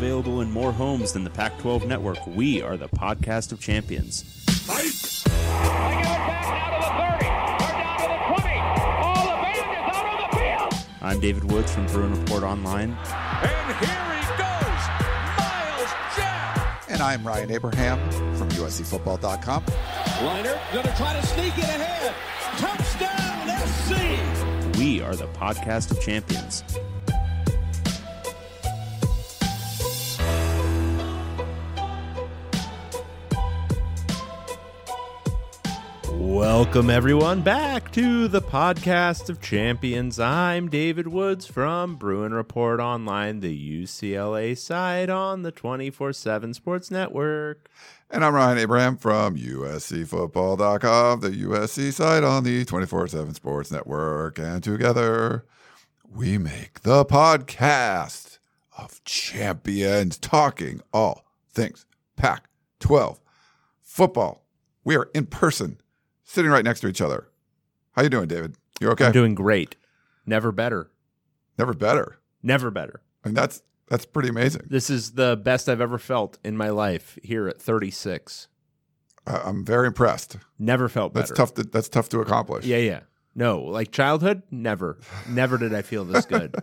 available in more homes than the Pac-12 network. We are the podcast of champions. Fight! I give it back down to the 30. They're down to the 20. All the band is out on the field. I'm David Woods from Bruin Report Online. And here he goes, Miles Jack. And I'm Ryan Abraham from USCFootball.com. Liner going to try to sneak it ahead. Touchdown, SC. We are the podcast of champions. Welcome, everyone, back to the podcast of champions. I'm David Woods from Bruin Report Online, the UCLA side on the 24/7 Sports Network. And I'm Ryan Abraham from USCFootball.com, the USC side on the 24/7 Sports Network. And together, we make the podcast of champions, talking all things Pac-12 football. We are in person, sitting right next to each other. How you doing, David? You okay? I'm doing great. Never better. Never better. Never better. I mean, that's pretty amazing. This is the best I've ever felt in my life here at 36. I'm very impressed. Never felt better. That's tough to accomplish. Yeah. No, like childhood, never. Never did I feel this good.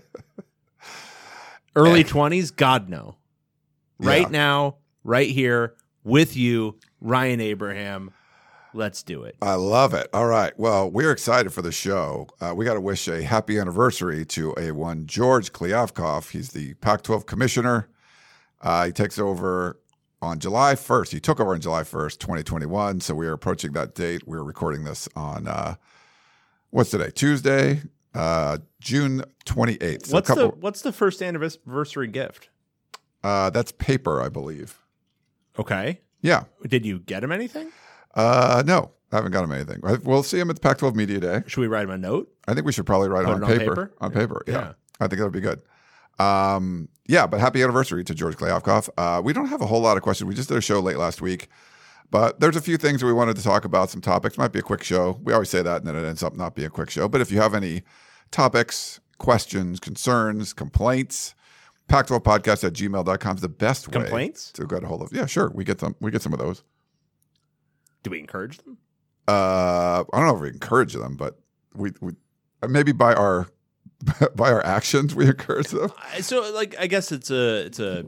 Early 20s, God, no. Right now, right here, with you, Ryan Abraham. Let's do it. I love it. All right. Well, we're excited for the show. We got to wish a happy anniversary to one George Kliavkoff. He's the Pac-12 commissioner. He takes over on July 1st. He took over on July 1st, 2021. So we are approaching that date. We're recording this on, what's today? Tuesday, June 28th. So what's the first anniversary gift? That's paper, I believe. Okay. Yeah. Did you get him anything? No, I haven't got him anything. We'll see him at the Pac-12 Media Day. Should we write him a note? I think we should probably write on paper. On paper, yeah. I think that would be good. But happy anniversary to George Kliavkoff. We don't have a whole lot of questions. We just did a show late last week, but there's a few things that we wanted to talk about, some topics. Might be a quick show. We always say that, and then it ends up not being a quick show. But if you have any topics, questions, concerns, complaints, Pac12podcast@gmail.com is the best way to get a hold of. Yeah, sure. We get some of those. Do we encourage them? I don't know if we encourage them, but we maybe by our actions we encourage them. So, like, I guess it's a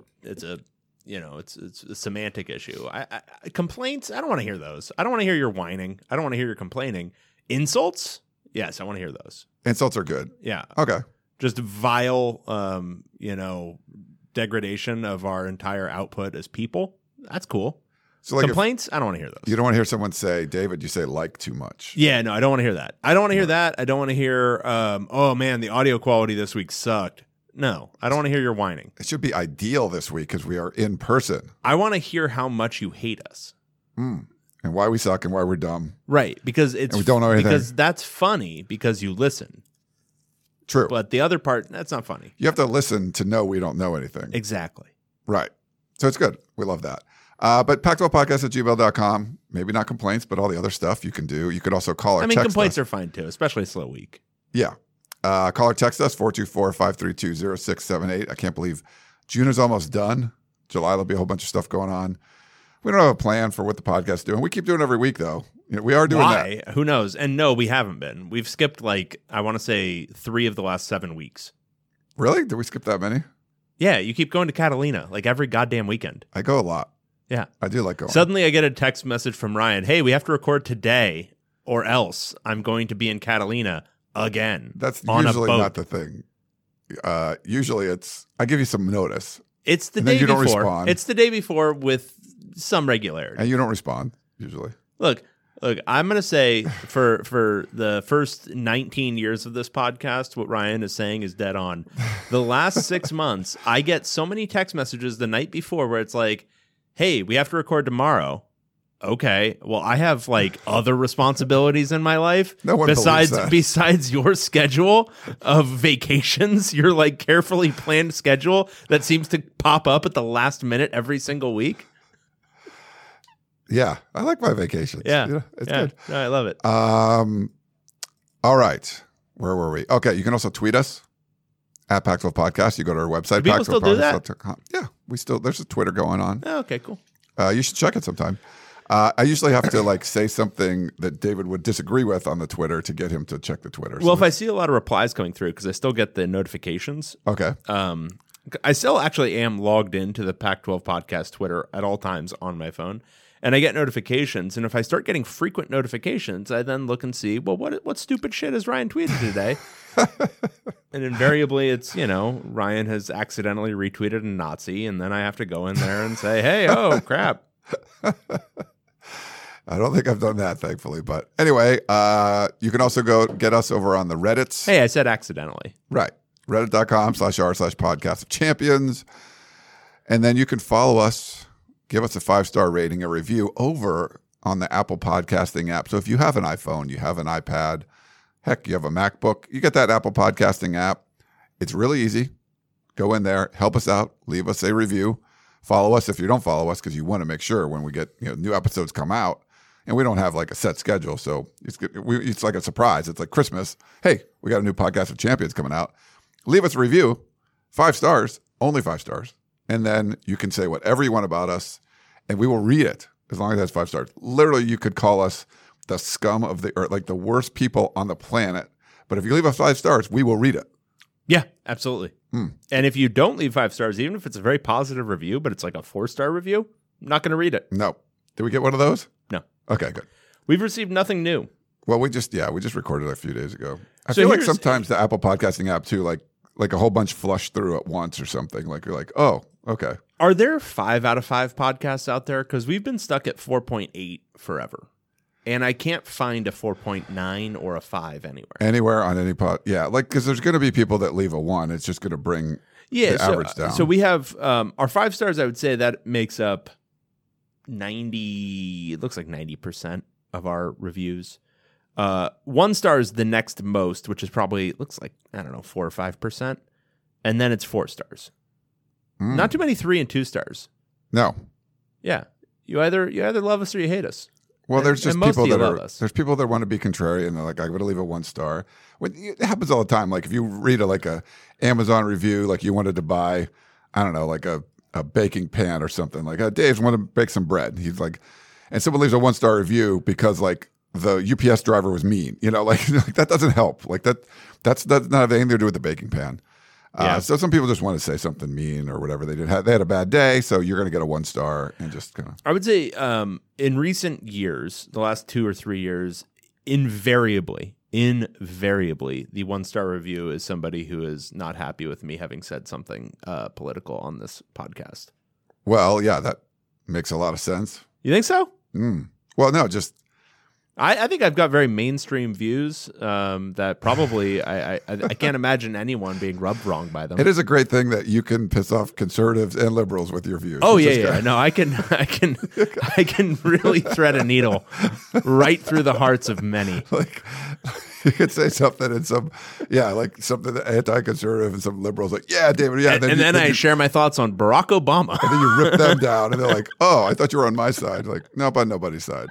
semantic issue. Complaints, I don't want to hear those. I don't want to hear your whining. I don't want to hear your complaining. Insults, yes, I want to hear those. Insults are good. Yeah. Okay. Just vile, degradation of our entire output as people. That's cool. So like complaints, I don't want to hear those. You don't want to hear someone say, David, you say like too much. Yeah, no, I don't want to hear that. I don't want to hear that. I don't want to hear, oh man, the audio quality this week sucked. No, I don't want to hear your whining. It should be ideal this week because we are in person. I want to hear how much you hate us. And why we suck and why we're dumb. Right, because and we don't know anything. Because that's funny because you listen. True. But the other part, that's not funny. You have to listen to know we don't know anything. Exactly. Right. So it's good. We love that. But Pac12podcast@gmail.com. Maybe not complaints, but all the other stuff you can do. You could also call or text us. Complaints are fine too, especially a slow week. Yeah. Call or text us, 424-532-0678. I can't believe June is almost done. July, there'll be a whole bunch of stuff going on. We don't have a plan for what the podcast is doing. We keep doing it every week, though. We are doing that. Who knows? And no, we haven't been. We've skipped, I want to say 3 of the last 7 weeks. Really? Did we skip that many? Yeah, you keep going to Catalina, every goddamn weekend. I go a lot. Yeah. I do like going. Suddenly I get a text message from Ryan. Hey, we have to record today or else I'm going to be in Catalina again. That's usually not the thing. Usually it's, I give you some notice. It's the day before. Don't respond. It's the day before with some regularity. And you don't respond, usually. Look, I'm going to say for the first 19 years of this podcast, what Ryan is saying is dead on. The last 6 months, I get so many text messages the night before where it's like, hey, we have to record tomorrow. Okay, well, I have other responsibilities in my life. No one besides your schedule of vacations, your carefully planned schedule that seems to pop up at the last minute every single week. Yeah, I like my vacations. Yeah, it's good. No, I love it. All right, where were we? Okay, you can also tweet us at Pac-12 Podcast. You go to our website. People still do that? Yeah, there's a Twitter going on. Oh, okay, cool. You should check it sometime. I usually have to say something that David would disagree with on the Twitter to get him to check the Twitter. Well, if I see a lot of replies coming through, because I still get the notifications. Okay. I still actually am logged into the Pac-12 Podcast Twitter at all times on my phone, and I get notifications. And if I start getting frequent notifications, I then look and see, well, what stupid shit has Ryan tweeted today? And invariably, it's, Ryan has accidentally retweeted a Nazi, and then I have to go in there and say, hey, oh, crap. I don't think I've done that, thankfully. But anyway, you can also go get us over on the Reddits. Hey, I said accidentally. Right. Reddit.com/r/podcast of champions. And then you can follow us, give us a 5-star rating, a review over on the Apple Podcasting app. So if you have an iPhone, you have an iPad, heck, you have a MacBook, you get that Apple Podcasting app. It's really easy. Go in there, help us out, leave us a review. Follow us if you don't follow us, because you want to make sure when we get new episodes come out, and we don't have a set schedule, so it's like a surprise. It's like Christmas. Hey, we got a new Podcast of Champions coming out. Leave us a review, 5 stars, only 5 stars, and then you can say whatever you want about us, and we will read it as long as it has 5 stars. Literally, you could call us the scum of the earth, like the worst people on the planet. But if you leave us 5 stars, we will read it. Yeah, absolutely. And if you don't leave 5 stars, even if it's a very positive review, but it's like a 4-star review, I'm not going to read it. No. Did we get one of those? No. Okay, good. We've received nothing new. Well, we just recorded it a few days ago. I feel like sometimes the Apple Podcasting app too, like a whole bunch flush through at once or something. Like you're like, oh, okay. Are there 5 out of 5 podcasts out there? Because we've been stuck at 4.8 forever. And I can't find a 4.9 or a 5 anywhere. Anywhere on any pod. Yeah, because there's going to be people that leave a 1. It's just going to bring the average down. So we have our 5 stars, I would say that makes up 90, it looks like 90% of our reviews. 1 star is the next most, which is probably, looks like, 4 or 5%. And then it's 4 stars. Not too many 3 and 2 stars. No. Yeah. You either love us or you hate us. Well, there's just people there's people that want to be contrarian. And they're like, I'm going to leave a 1 star. It happens all the time. Like if you read a Amazon review, like you wanted to buy, I don't know, like a baking pan or something. Like Dave's want to bake some bread. He's like, and someone leaves a 1-star review because the UPS driver was mean. That doesn't help. That's not have anything to do with the baking pan. So some people just want to say something mean or whatever. They had a bad day, so you're going to get a 1 star and just kind of. I would say in recent years, the last 2 or 3 years, invariably, the 1-star review is somebody who is not happy with me having said something political on this podcast. Well, yeah, that makes a lot of sense. You think so? Well, no, just. I think I've got very mainstream views that probably I can't imagine anyone being rubbed wrong by them. It is a great thing that you can piss off conservatives and liberals with your views. Oh yeah. No, I can really thread a needle right through the hearts of many. You could say something and something anti-conservative and some liberals David, yeah. And then I share my thoughts on Barack Obama. And then you rip them down and they're like, oh, I thought you were on my side. Like, nope, on nobody's side,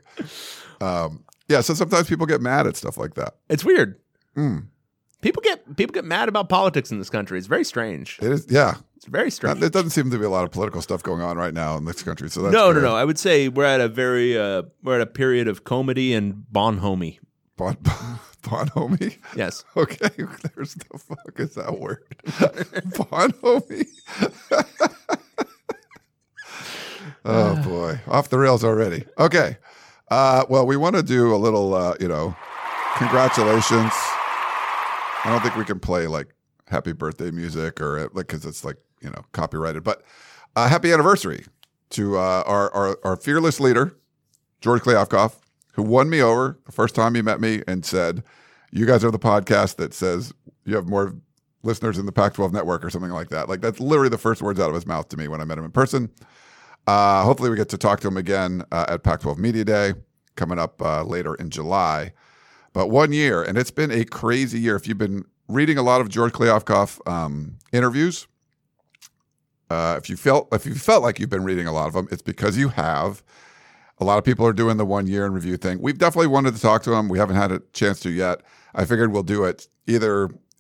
so sometimes people get mad at stuff like that. It's weird. People get mad about politics in this country. It's very strange. It is, yeah. It's very strange. There doesn't seem to be a lot of political stuff going on right now in this country. So that's no. I would say we're at a period of comedy and bonhomie. Bonhomie? Yes. Okay. There's the fuck is that word? Bonhomie. Oh boy, off the rails already. Okay. Well, we want to do a little, congratulations. I don't think we can play happy birthday music or because it's copyrighted, but happy anniversary to our fearless leader, George Kliavkoff, who won me over the first time he met me and said, you guys are the podcast that says you have more listeners in the Pac-12 network or something like that. That's literally the first words out of his mouth to me when I met him in person. Hopefully we get to talk to him again at Pac-12 Media Day coming up later in July. But 1 year, and it's been a crazy year. If you've been reading a lot of George Kliavkoff interviews, if you felt like you've been reading a lot of them, it's because you have. A lot of people are doing the 1 year in review thing. We've definitely wanted to talk to him. We haven't had a chance to yet. I figured we'll do it either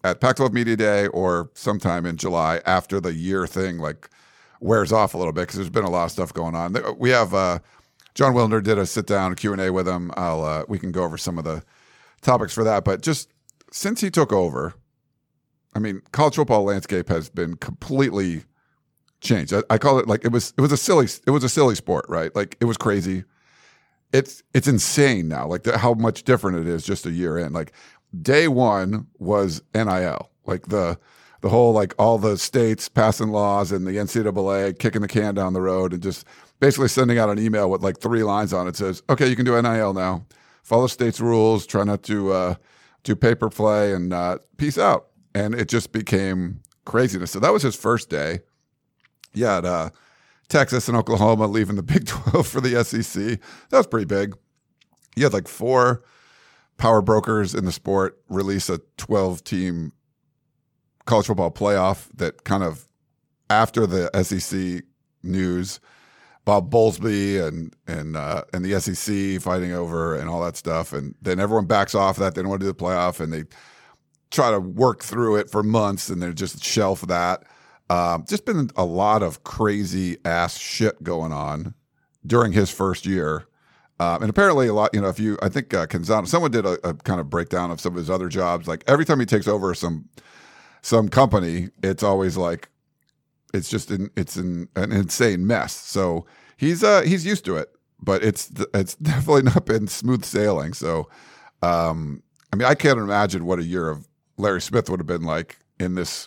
at Pac-12 Media Day or sometime in July after the year thing like wears off a little bit because there's been a lot of stuff going on. We have John Wilner did a sit-down Q&A with him. We can go over some of the topics for that. But just since he took over, I mean, college football landscape has been completely changed. I call it like it was a silly sport, right? Like it was crazy. It's insane now, like how much different it is just a year in. Like day one was NIL, like the whole like all the states passing laws and the NCAA kicking the can down the road and just basically sending out an email with like 3 lines on it. Says, okay, you can do NIL now. Follow state's rules. Try not to do paper play and peace out. And it just became craziness. So that was his first day. Yeah, Texas and Oklahoma leaving the Big 12 for the SEC. That was pretty big. You had like 4 power brokers in the sport release a 12-team college football playoff that kind of after the SEC news, Bob Bowlesby and the SEC fighting over and all that stuff. And then everyone backs off that. They don't want to do the playoff and they try to work through it for months and then just shelf that. Just been a lot of crazy ass shit going on during his first year. And apparently a lot, I think Canzano, someone did a kind of breakdown of some of his other jobs. Like every time he takes over some company, it's always like, it's just an insane mess. So he's used to it, but it's definitely not been smooth sailing. So, I mean, I can't imagine what a year of Larry Smith would have been like in this,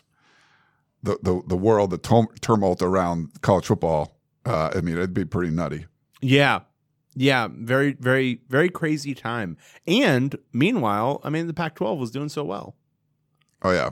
the world, the tumult around college football. I mean, it'd be pretty nutty. Yeah. Yeah. Very, very, very crazy time. And meanwhile, I mean, the Pac-12 was doing so well. Oh, yeah.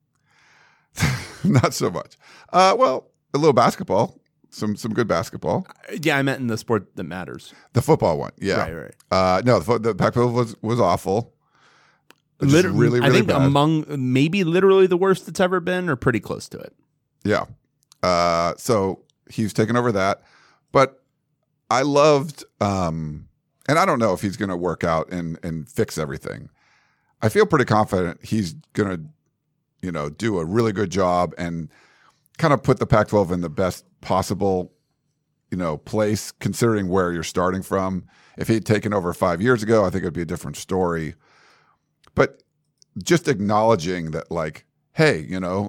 Not so much. Well, a little basketball, some good basketball. Yeah, I meant in the sport that matters. The football one, yeah. Right. No, the Pac-12 was awful. Really, I think bad. Among maybe literally the worst it's ever been, or pretty close to it. Yeah. So he's taken over that, but I loved, and I don't know if he's going to work out and fix everything. I feel pretty confident he's going to, do a really good job and kind of put the Pac-12 in the best possible, place considering where you're starting from. If he'd taken over 5 years ago, I think it'd be a different story. But just acknowledging that, like, hey,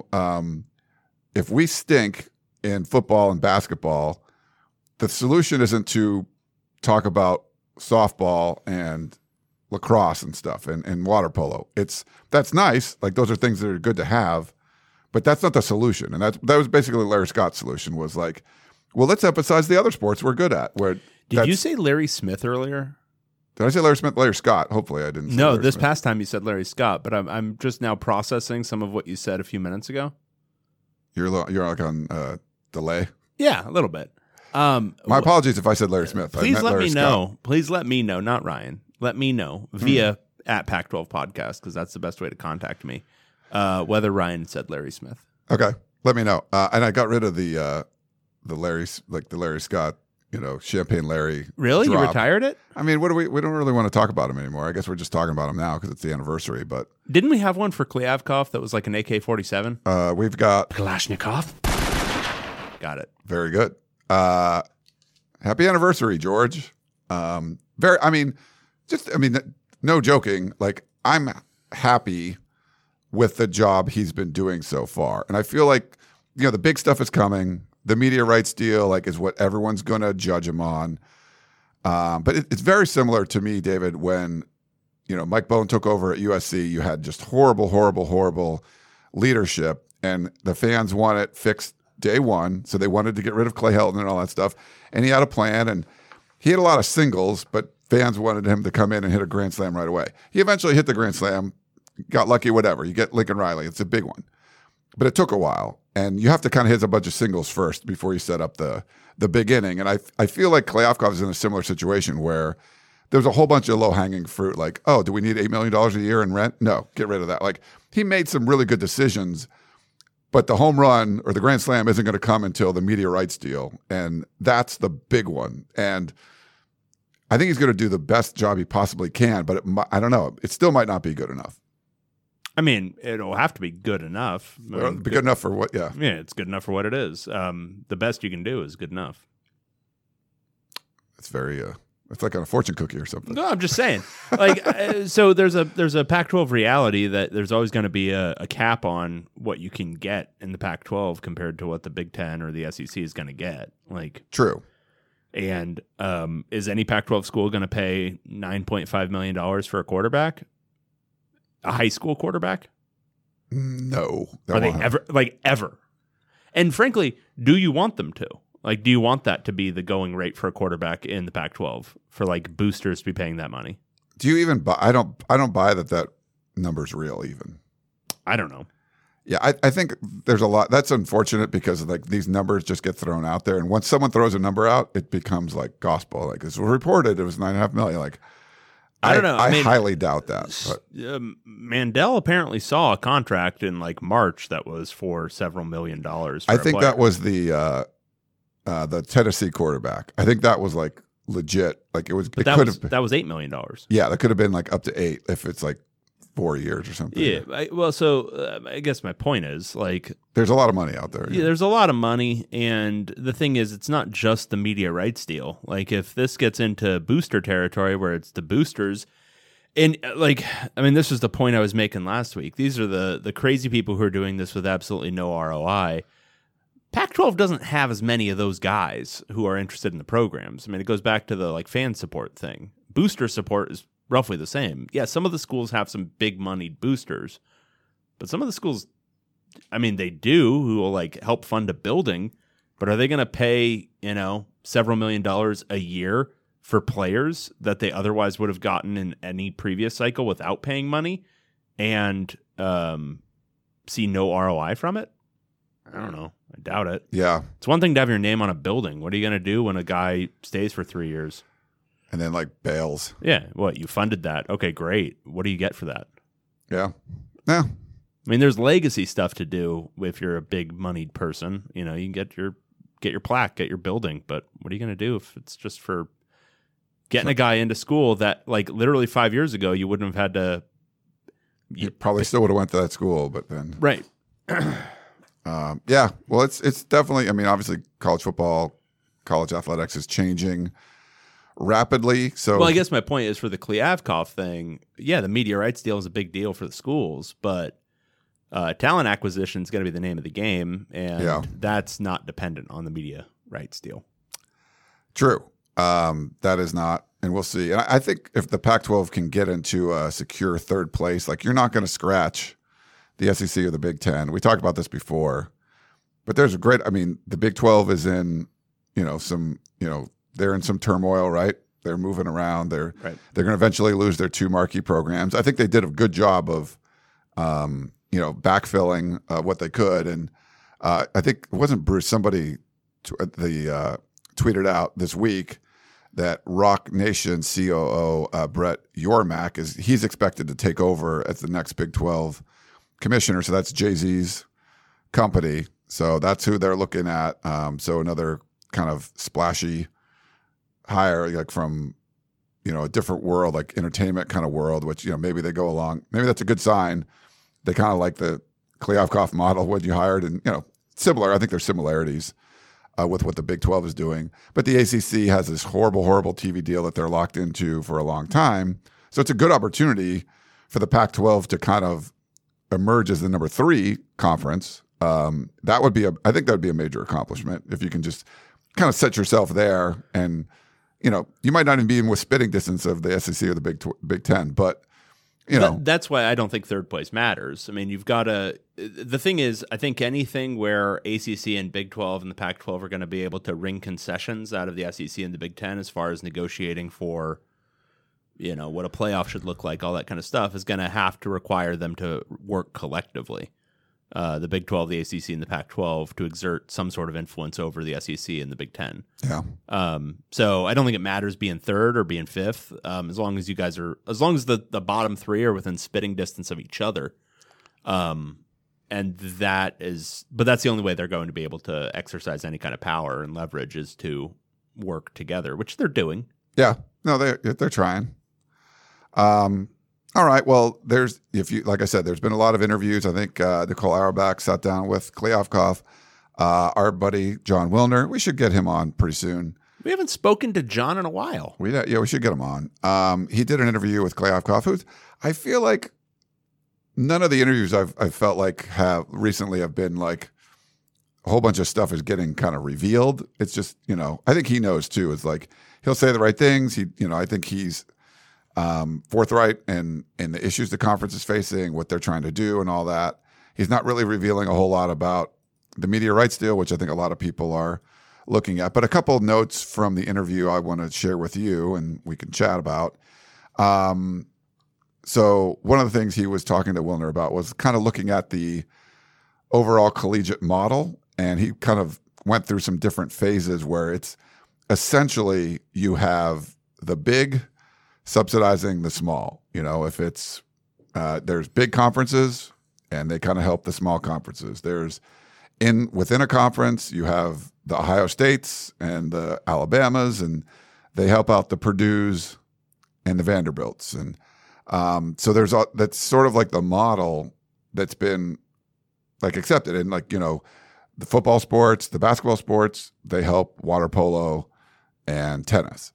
if we stink in football and basketball, the solution isn't to talk about softball and lacrosse and stuff and water polo. That's nice. Like those are things that are good to have, but that's not the solution. And that was basically Larry Scott's solution was like, well, let's emphasize the other sports we're good at. Did you say Larry Smith earlier? Did I say Larry Smith? Larry Scott. Hopefully I didn't say No, Larry this Smith. past time you said Larry Scott, but I'm just now processing some of what you said a few minutes ago. You're like on delay? Yeah, a little bit. My apologies if I said Larry Smith. Please let me Scott. know. Please let me know, not Ryan. Let me know via at Pac-12 Podcast, because that's the best way to contact me, whether Ryan said Larry Smith. Okay, let me know. And I got rid of the Larry Scott, Champagne Larry. Really? drop. You retired it? I mean, we don't really want to talk about him anymore. I guess we're just talking about him now because it's the anniversary. But Didn't we have one for Klyavkov that was like an AK-47? We've got Kalashnikov. Got it. very good. Happy anniversary, George. No joking. Like, I'm happy with the job he's been doing so far. And I feel like, the big stuff is coming. The media rights deal, like, is what everyone's going to judge him on. But it's very similar to me, David, when, Mike Bohn took over at USC, you had just horrible leadership, and the fans want it fixed day one. So they wanted to get rid of Clay Helton and all that stuff. And he had a plan, and he had a lot of singles, but fans wanted him to come in and hit a grand slam right away. He eventually hit the grand slam, got lucky, whatever. You get Lincoln Riley. It's a big one. But it took a while, and you have to kind of hit a bunch of singles first before you set up the big inning. And I feel like Klyavkov is in a similar situation where there's a whole bunch of low-hanging fruit, like, oh, do we need $8 million a year in rent? No, get rid of that. Like, he made some really good decisions, but the home run or the grand slam isn't going to come until the media rights deal, and that's the big one. And I think he's going to do the best job he possibly can, but I don't know. It still might not be good enough. I mean, it'll have to be good enough. Be good enough for what? Yeah. Yeah, it's good enough for what it is. The best you can do is good enough. It's very it's like on a fortune cookie or something. No, I'm just saying. Like, so there's a Pac-12 reality that there's always going to be a cap on what you can get in the Pac-12 compared to what the Big Ten or the SEC is going to get. Like, true. And is any Pac-12 school going to pay $9.5 million for a quarterback? A high school quarterback? No. Are they ever? And frankly, do you want them to? Like, do you want that to be the going rate for a quarterback in the Pac-12 for like boosters to be paying that money? Do you even buy? I don't buy that number's real even. I don't know. Yeah, I think there's a lot. That's unfortunate because like these numbers just get thrown out there, and once someone throws a number out, it becomes like gospel. Like it's reported, it was $9.5 million. Like I don't know. I mean, highly doubt that. Mandel apparently saw a contract in like March that was for several $1 million. I think that was the Tennessee quarterback. I think that was like legit. Like it was. But that was $8 million. Yeah, that could have been like up to $8 million if it's like 4 years or something. Yeah. I guess my point is like there's a lot of money out there. Yeah, there's a lot of money, and the thing is, it's not just the media rights deal. Like if this gets into booster territory where it's the boosters. And like, I mean, this was the point I was making last week. These are the crazy people who are doing this with absolutely no ROI. Pac-12 doesn't have as many of those guys who are interested in the programs. I mean, it goes back to the like fan support thing. Booster support is roughly the same. Yeah, some of the schools have some big moneyed boosters, but some of the schools, I mean, they do who will like help fund a building, but are they going to pay, several $1 million a year for players that they otherwise would have gotten in any previous cycle without paying money and see no ROI from it? I don't know. I doubt it. Yeah. It's one thing to have your name on a building. What are you going to do when a guy stays for 3 years? And then like bails. Yeah. What? You funded that. Okay, great. What do you get for that? Yeah. Yeah. I mean, there's legacy stuff to do if you're a big moneyed person. You can get your plaque, get your building. But what are you going to do if it's just for getting a guy into school that like literally 5 years ago you wouldn't have had to. You probably still would have went to that school, but then. Right. Yeah. Well, it's definitely, I mean, obviously college football, college athletics is changing rapidly. So, well, I guess my point is for the Kliavkoff thing, yeah, the media rights deal is a big deal for the schools, but talent acquisition is going to be the name of the game, and that's not dependent on the media rights deal. True. That is not, and we'll see. And I think if the Pac-12 can get into a secure third place, like you're not going to scratch the SEC or the Big Ten. We talked about this before, but there's the Big 12 is in, they're in some turmoil, right? They're moving around. They're going to eventually lose their 2 marquee programs. I think they did a good job of, backfilling what they could. And I think it wasn't Bruce, somebody tweeted out this week that Rock Nation COO Brett Yormark he's expected to take over as the next Big 12 commissioner. So that's Jay-Z's company. So that's who they're looking at. So another kind of splashy hire, like from, a different world, like entertainment kind of world, which, maybe they go along. Maybe that's a good sign. They kind of like the Kliavkoff model when you hired and, similar. I think there's similarities with what the Big 12 is doing. But the ACC has this horrible, horrible TV deal that they're locked into for a long time. So it's a good opportunity for the Pac-12 to kind of emerge as the number 3 conference. I think that would be a major accomplishment if you can just kind of set yourself there, and you might not even be in with spitting distance of the SEC or the Big Ten, but that's why I don't think third place matters. I mean, you've got the thing is, I think anything where ACC and Big 12 and the Pac-12 are going to be able to wring concessions out of the SEC and the Big Ten as far as negotiating for what a playoff should look like, all that kind of stuff, is going to have to require them to work collectively. The Big 12, the ACC, and the Pac-12 to exert some sort of influence over the SEC and the Big Ten. Yeah. So I don't think it matters being third or being fifth, as long as the bottom 3 are within spitting distance of each other. But that's the only way they're going to be able to exercise any kind of power and leverage is to work together, which they're doing. Yeah. No, they're trying. All right. Well, like I said, there's been a lot of interviews. I think Nicole Auerbach sat down with Kliavkoff, our buddy John Wilner. We should get him on pretty soon. We haven't spoken to John in a while. We should get him on. He did an interview with Kliavkoff, who I feel like none of the interviews I've felt like have been like a whole bunch of stuff is getting kind of revealed. It's just, I think he knows too. It's like he'll say the right things. I think he's forthright in the issues the conference is facing, what they're trying to do, and all that. He's not really revealing a whole lot about the media rights deal, which I think a lot of people are looking at. But a couple of notes from the interview I want to share with you, and we can chat about. So one of the things he was talking to Wilner about was kind of looking at the overall collegiate model, and he kind of went through some different phases where it's essentially you have the big subsidizing the small. If it's there's big conferences and they kind of help the small conferences. Within a conference, you have the Ohio States and the Alabamas, and they help out the Purdues and the Vanderbilts. And so that's sort of like the model that's been like accepted. And like, the football sports, the basketball sports, they help water polo and tennis.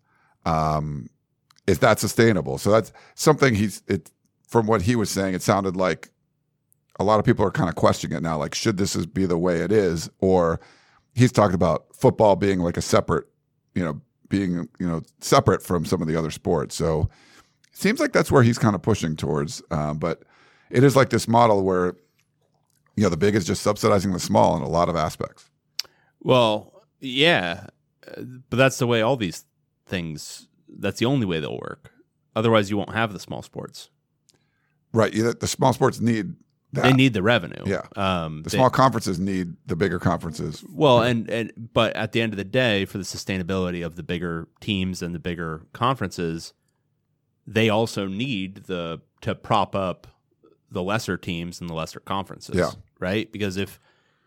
Is that sustainable? So that's something from what he was saying, it sounded like a lot of people are kind of questioning it now. Like, should this be the way it is? Or he's talked about football being like a separate, being separate from some of the other sports. So it seems like that's where he's kind of pushing towards. But it is like this model where, the big is just subsidizing the small in a lot of aspects. Well, yeah, but that's the way all these things, that's the only way they'll work. Otherwise, you won't have the small sports. Right. The small sports need that. They need the revenue. Yeah. The small conferences need the bigger conferences. Well, but at the end of the day, for the sustainability of the bigger teams and the bigger conferences, they also need to prop up the lesser teams and the lesser conferences. Yeah. Right? Because if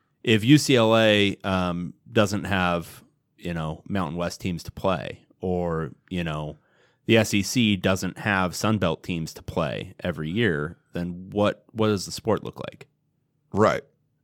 UCLA doesn't have, Mountain West teams to play, or, the SEC doesn't have Sun Belt teams to play every year, then what does the sport look like? Right.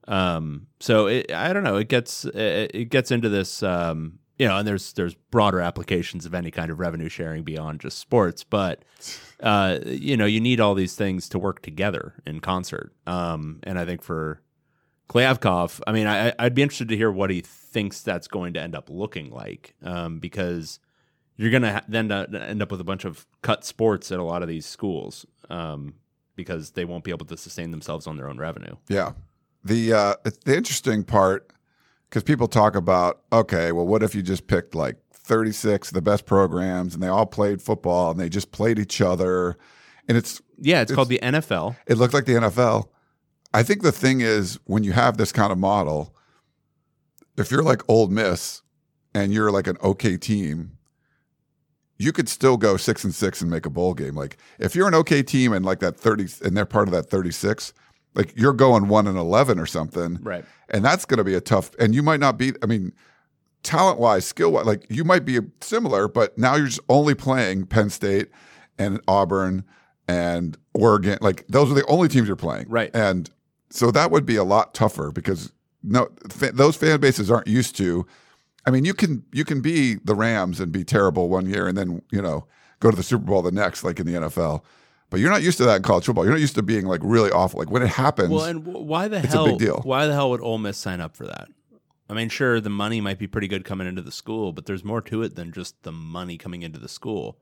So I don't know. It gets into this, and there's broader applications of any kind of revenue sharing beyond just sports, but you need all these things to work together in concert. And I think for Kliavkoff, I mean, I'd be interested to hear what he thinks that's going to end up looking like, because you're going to then end up with a bunch of cut sports at a lot of these schools, because they won't be able to sustain themselves on their own revenue. Yeah. The interesting part, because people talk about, okay, well, what if you just picked like 36 of the best programs and they all played football and they just played each other, and it's called the NFL. It looked like the NFL. I think the thing is, when you have this kind of model, if you're like Ole Miss and you're like an okay team, you could still go 6-6 and make a bowl game. Like if you're an okay team and like that 30, and they're part of that 36, like you're going 1-11 or something, right? And that's going to be a tough. And you might not be. I mean, talent wise, skill wise, like you might be similar, but now you're just only playing Penn State and Auburn and Oregon. Like those are the only teams you're playing, right? And so that would be a lot tougher, because those fan bases aren't used to. I mean, you can be the Rams and be terrible one year and then, go to the Super Bowl the next, like in the NFL. But you're not used to that in college football. You're not used to being like really awful. Like when it happens, well, and why the it's hell? a big deal. Why the hell would Ole Miss sign up for that? I mean, sure, the money might be pretty good coming into the school, but there's more to it than just the money coming into the school.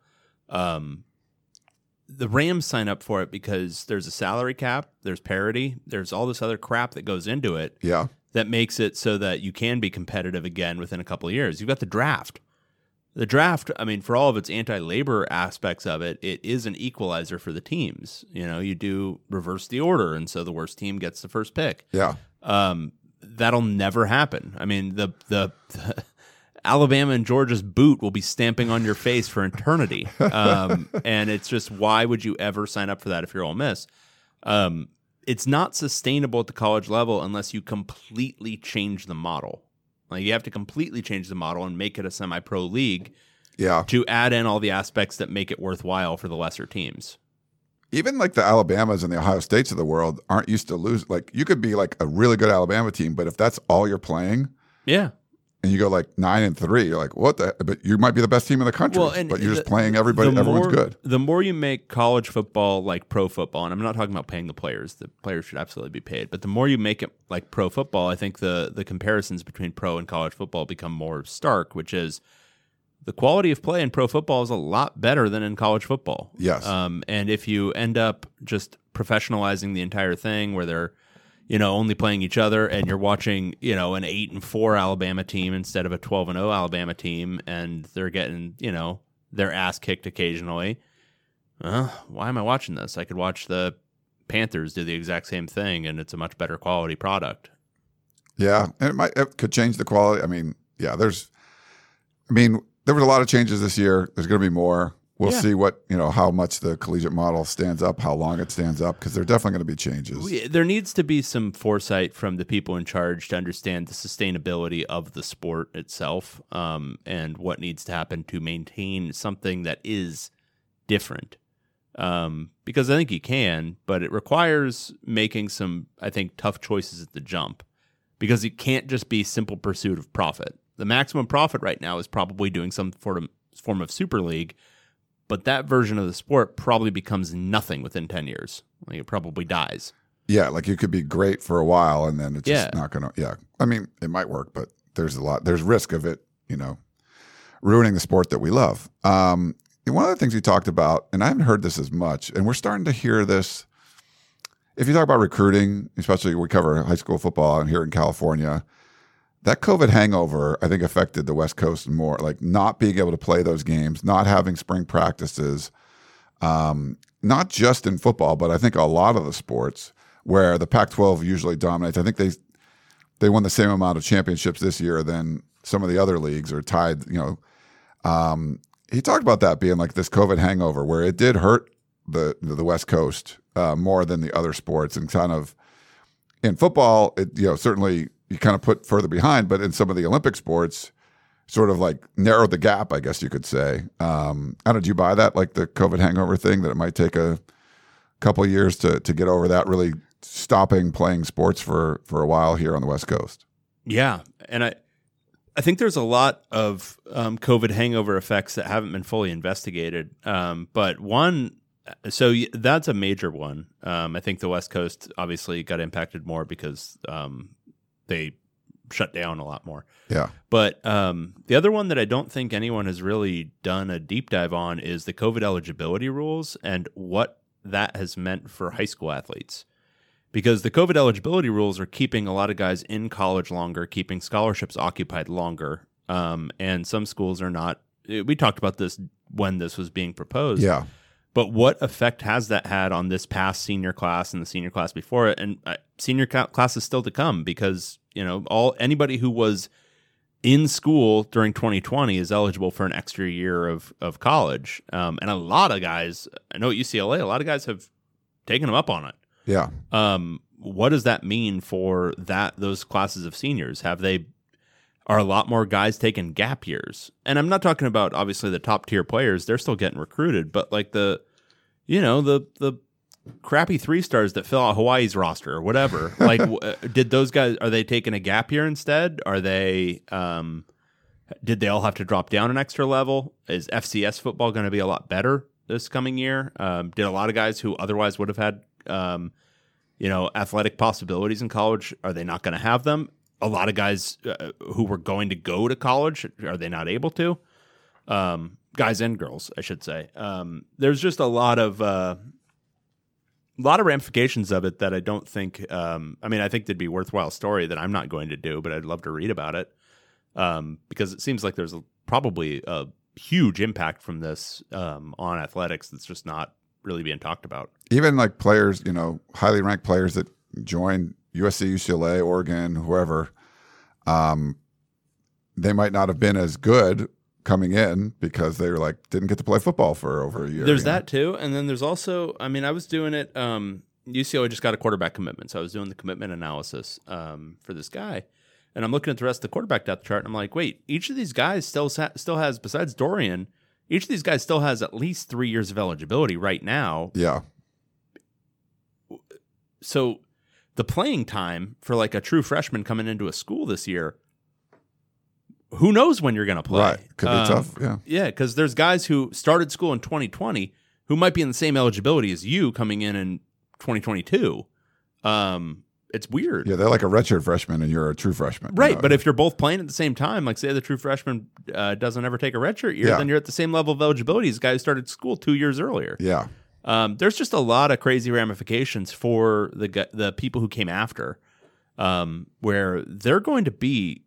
The Rams sign up for it because there's a salary cap, there's parity, there's all this other crap that goes into it. Yeah. That makes it so that you can be competitive again within a couple of years. You've got the draft. The draft, I mean, for all of its anti-labor aspects of it, it is an equalizer for the teams. You do reverse the order, and so the worst team gets the first pick. Yeah. That'll never happen. I mean, the Alabama and Georgia's boot will be stamping on your face for eternity. And it's just, why would you ever sign up for that if you're Ole Miss? It's not sustainable at the college level unless you completely change the model. Like you have to completely change the model and make it a semi-pro league, yeah, to add in all the aspects that make it worthwhile for the lesser teams. even like the Alabamas and the Ohio States of the world aren't used to lose. Like you could be like a really good Alabama team, but if that's all you're playing, yeah, and you go like 9-3, you're like, what the? But you might be the best team in the country, but you're just playing everybody. Everyone's good. The more you make college football like pro football, and I'm not talking about paying the players should absolutely be paid, but the more you make it like pro football, I think the comparisons between pro and college football become more stark, which is the quality of play in pro football is a lot better than in college football. Yes. And if you end up just professionalizing the entire thing where they're only playing each other, and you're watching, an 8-4 Alabama team instead of a 12-0 Alabama team, and they're getting, their ass kicked occasionally. Why am I watching this? I could watch the Panthers do the exact same thing, and it's a much better quality product. Yeah, and it could change the quality. I mean, yeah, there was a lot of changes this year. There's going to be more. We'll see what, how much the collegiate model stands up, how long it stands up, because there are definitely going to be changes. There needs to be some foresight from the people in charge to understand the sustainability of the sport itself, and what needs to happen to maintain something that is different. Because I think you can, but it requires making some, I think, tough choices at the jump, because it can't just be simple pursuit of profit. The maximum profit right now is probably doing some form of Super League, but that version of the sport probably becomes nothing within 10 years. Like it probably dies. Yeah, like you could be great for a while and then it's just not going to. Yeah, I mean, it might work, but there's risk of it, ruining the sport that we love. One of the things we talked about, and I haven't heard this as much, and we're starting to hear this. If you talk about recruiting, especially we cover high school football and here in California, that COVID hangover, I think, affected the West Coast more, like not being able to play those games, not having spring practices, not just in football, but I think a lot of the sports where the Pac-12 usually dominates. I think they won the same amount of championships this year than some of the other leagues, or tied. He talked about that being like this COVID hangover where it did hurt the West Coast more than the other sports, and kind of in football, it certainly you kind of put further behind, but in some of the Olympic sports, sort of like narrowed the gap, I guess you could say. Did you buy that, like the COVID hangover thing, that it might take a couple of years to get over that, really stopping playing sports for a while here on the West Coast? Yeah, and I think there's a lot of COVID hangover effects that haven't been fully investigated. But one, so that's a major one. I think the West Coast obviously got impacted more because they shut down a lot more. Yeah. But the other one that I don't think anyone has really done a deep dive on is the COVID eligibility rules and what that has meant for high school athletes. Because the COVID eligibility rules are keeping a lot of guys in college longer, keeping scholarships occupied longer. And some schools are not. We talked about this when this was being proposed. Yeah. But what effect has that had on this past senior class and the senior class before it? And senior class is still to come, because anybody who was in school during 2020 is eligible for an extra year of college. And a lot of guys, I know at UCLA, a lot of guys have taken them up on it. Yeah. What does that mean for those classes of seniors? Are a lot more guys taking gap years? And I'm not talking about obviously the top tier players; they're still getting recruited. But like the crappy 3-stars that fill out Hawaii's roster or whatever, like did those guys? Are they taking a gap year instead? Are they? Did they all have to drop down an extra level? Is FCS football going to be a lot better this coming year? Did a lot of guys who otherwise would have had athletic possibilities in college, are they not going to have them? A lot of guys who were going to go to college, are they not able to? Guys and girls, I should say. There's just a lot of ramifications of it that I don't think. I think there'd be a worthwhile story that I'm not going to do, but I'd love to read about it, because it seems like there's probably a huge impact from this on athletics that's just not really being talked about. Even like players, highly ranked players that join USC, UCLA, Oregon, whoever, they might not have been as good coming in because they were didn't get to play football for over a year. There's that too. And then there's also, I was doing it, UCLA just got a quarterback commitment. So I was doing the commitment analysis for this guy. And I'm looking at the rest of the quarterback depth chart, and I'm like, wait, each of these guys still has, besides Dorian, each of these guys still has at least 3 years of eligibility right now. Yeah. so the playing time for like a true freshman coming into a school this year, who knows when you're going to play? Right. Could be tough. Yeah. Yeah, because there's guys who started school in 2020 who might be in the same eligibility as you coming in 2022. It's weird. Yeah, they're like a redshirt freshman and you're a true freshman. Right, but if you're both playing at the same time, like say the true freshman doesn't ever take a redshirt year, then you're at the same level of eligibility as guys who started school 2 years earlier. Yeah. There's just a lot of crazy ramifications for the people who came after, where they're going to be,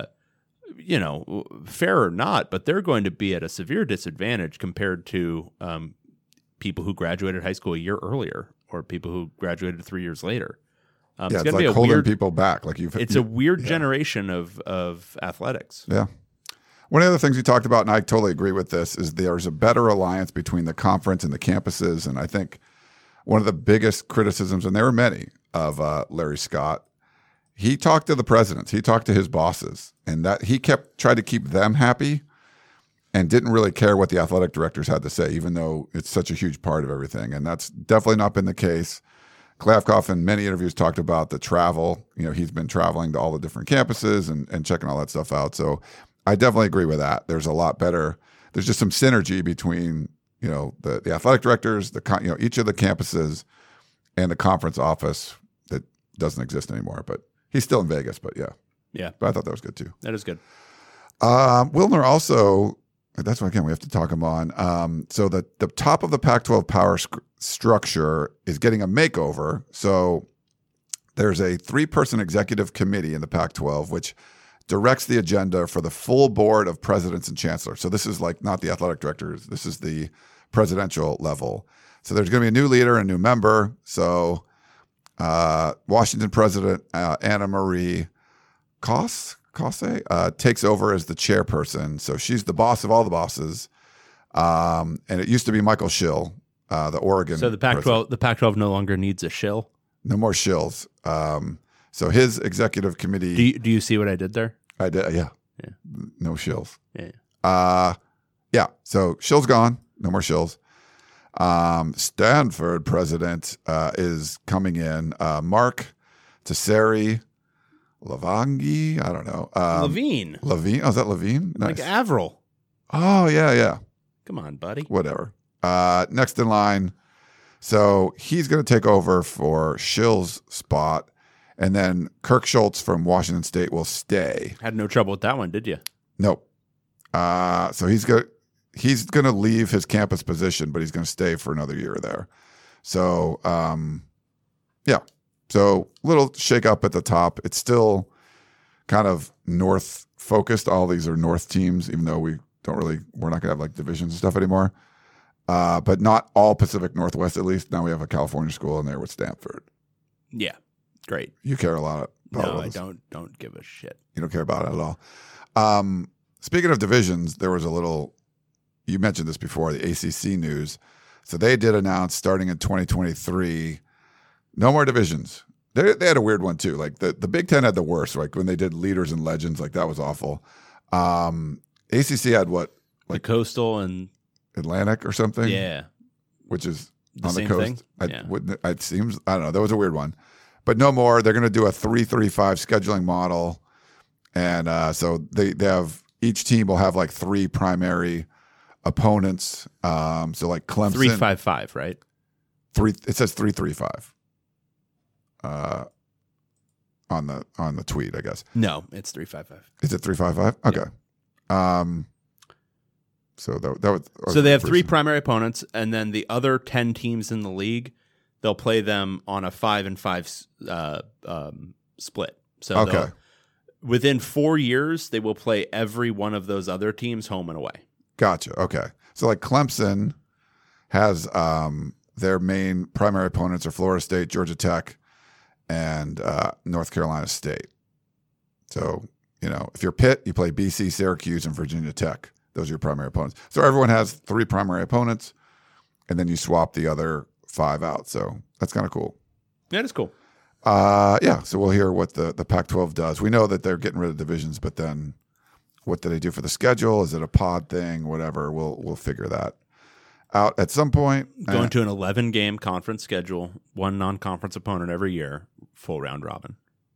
fair or not, but they're going to be at a severe disadvantage compared to people who graduated high school a year earlier or people who graduated 3 years later. It's going to be holding people back. It's a weird generation of athletics. Yeah. One of the other things we talked about, and I totally agree with this, is there's a better alliance between the conference and the campuses. And I think one of the biggest criticisms, and there were many, of Larry Scott, he talked to the presidents, he talked to his bosses, and that he tried to keep them happy and didn't really care what the athletic directors had to say, even though it's such a huge part of everything. And that's definitely not been the case. Kliavkoff in many interviews talked about the travel. He's been traveling to all the different campuses and checking all that stuff out. So I definitely agree with that. There's a lot better. There's just some synergy between, the athletic directors, each of the campuses and the conference office that doesn't exist anymore. But he's still in Vegas, but yeah. Yeah. But I thought that was good too. That is good. Wilner also, that's why, again, we have to talk him on. So the top of the Pac-12 power structure is getting a makeover. So there's a 3-person executive committee in the Pac-12, which directs the agenda for the full board of presidents and chancellors. So this is like not the athletic directors. This is the presidential level. So there's going to be a new leader and a new member. So Washington president Anna Marie Kosse takes over as the chairperson. So she's the boss of all the bosses. And it used to be Michael Schill, the Oregon. So the Pac-12 no longer needs a shill? No more shills. So his executive committee. Do you see what I did there? I did. Yeah. No shills. Yeah. Yeah. So Shill's gone. No more shills. Stanford president is coming in. Mark Tesseri Lavangi. I don't know. Levine. Levine. Oh, is that Levine? Nice. Like Avril. Oh, yeah. Come on, buddy. Whatever. Next in line. So he's going to take over for Schill's spot. And then Kirk Schultz from Washington State will stay. Had no trouble with that one, did you? Nope. So he's going to leave his campus position, but he's going to stay for another year there. So, yeah. So little shake up at the top. It's still kind of north focused. All these are north teams, even though we're not going to have like divisions and stuff anymore. But not all Pacific Northwest, at least. Now we have a California school in there with Stanford. Yeah. Great. You care a lot about No, I don't give a shit. You don't care about it at all. Speaking of divisions, there was you mentioned this before, the ACC news. So they did announce starting in 2023, no more divisions. They had a weird one too. Like the Big Ten had the worst, like when they did leaders and legends, like that was awful. ACC had what? Like the Coastal and Atlantic or something? Yeah. Which is the on the same coast. thing? It seems, I don't know. That was a weird one. But no more. They're going to do a 3-3-5 scheduling model. And so they have, each team will have like 3 primary opponents. So like Clemson. 3-5-5, right? It says 3-3-5 on the tweet, I guess. No, it's 3-5-5. Is it 3-5-5? Okay. Yeah. So that was. So they have 3 primary opponents, and then the other 10 teams in the league, they'll play them on a 5-5 split. So within 4 years, they will play every one of those other teams home and away. Gotcha. Okay. So like Clemson has their main primary opponents are Florida State, Georgia Tech, and North Carolina State. So, if you're Pitt, you play BC, Syracuse, and Virginia Tech. Those are your primary opponents. So everyone has 3 primary opponents, and then you swap the other 5 out. So that's kind of cool. That is cool. Yeah. So we'll hear what the Pac-12 does. We know that they're getting rid of divisions, but then what do they do for the schedule? Is it a pod thing? Whatever. We'll figure that out at some point. Going to an 11-game conference schedule, one non-conference opponent every year, full round robin.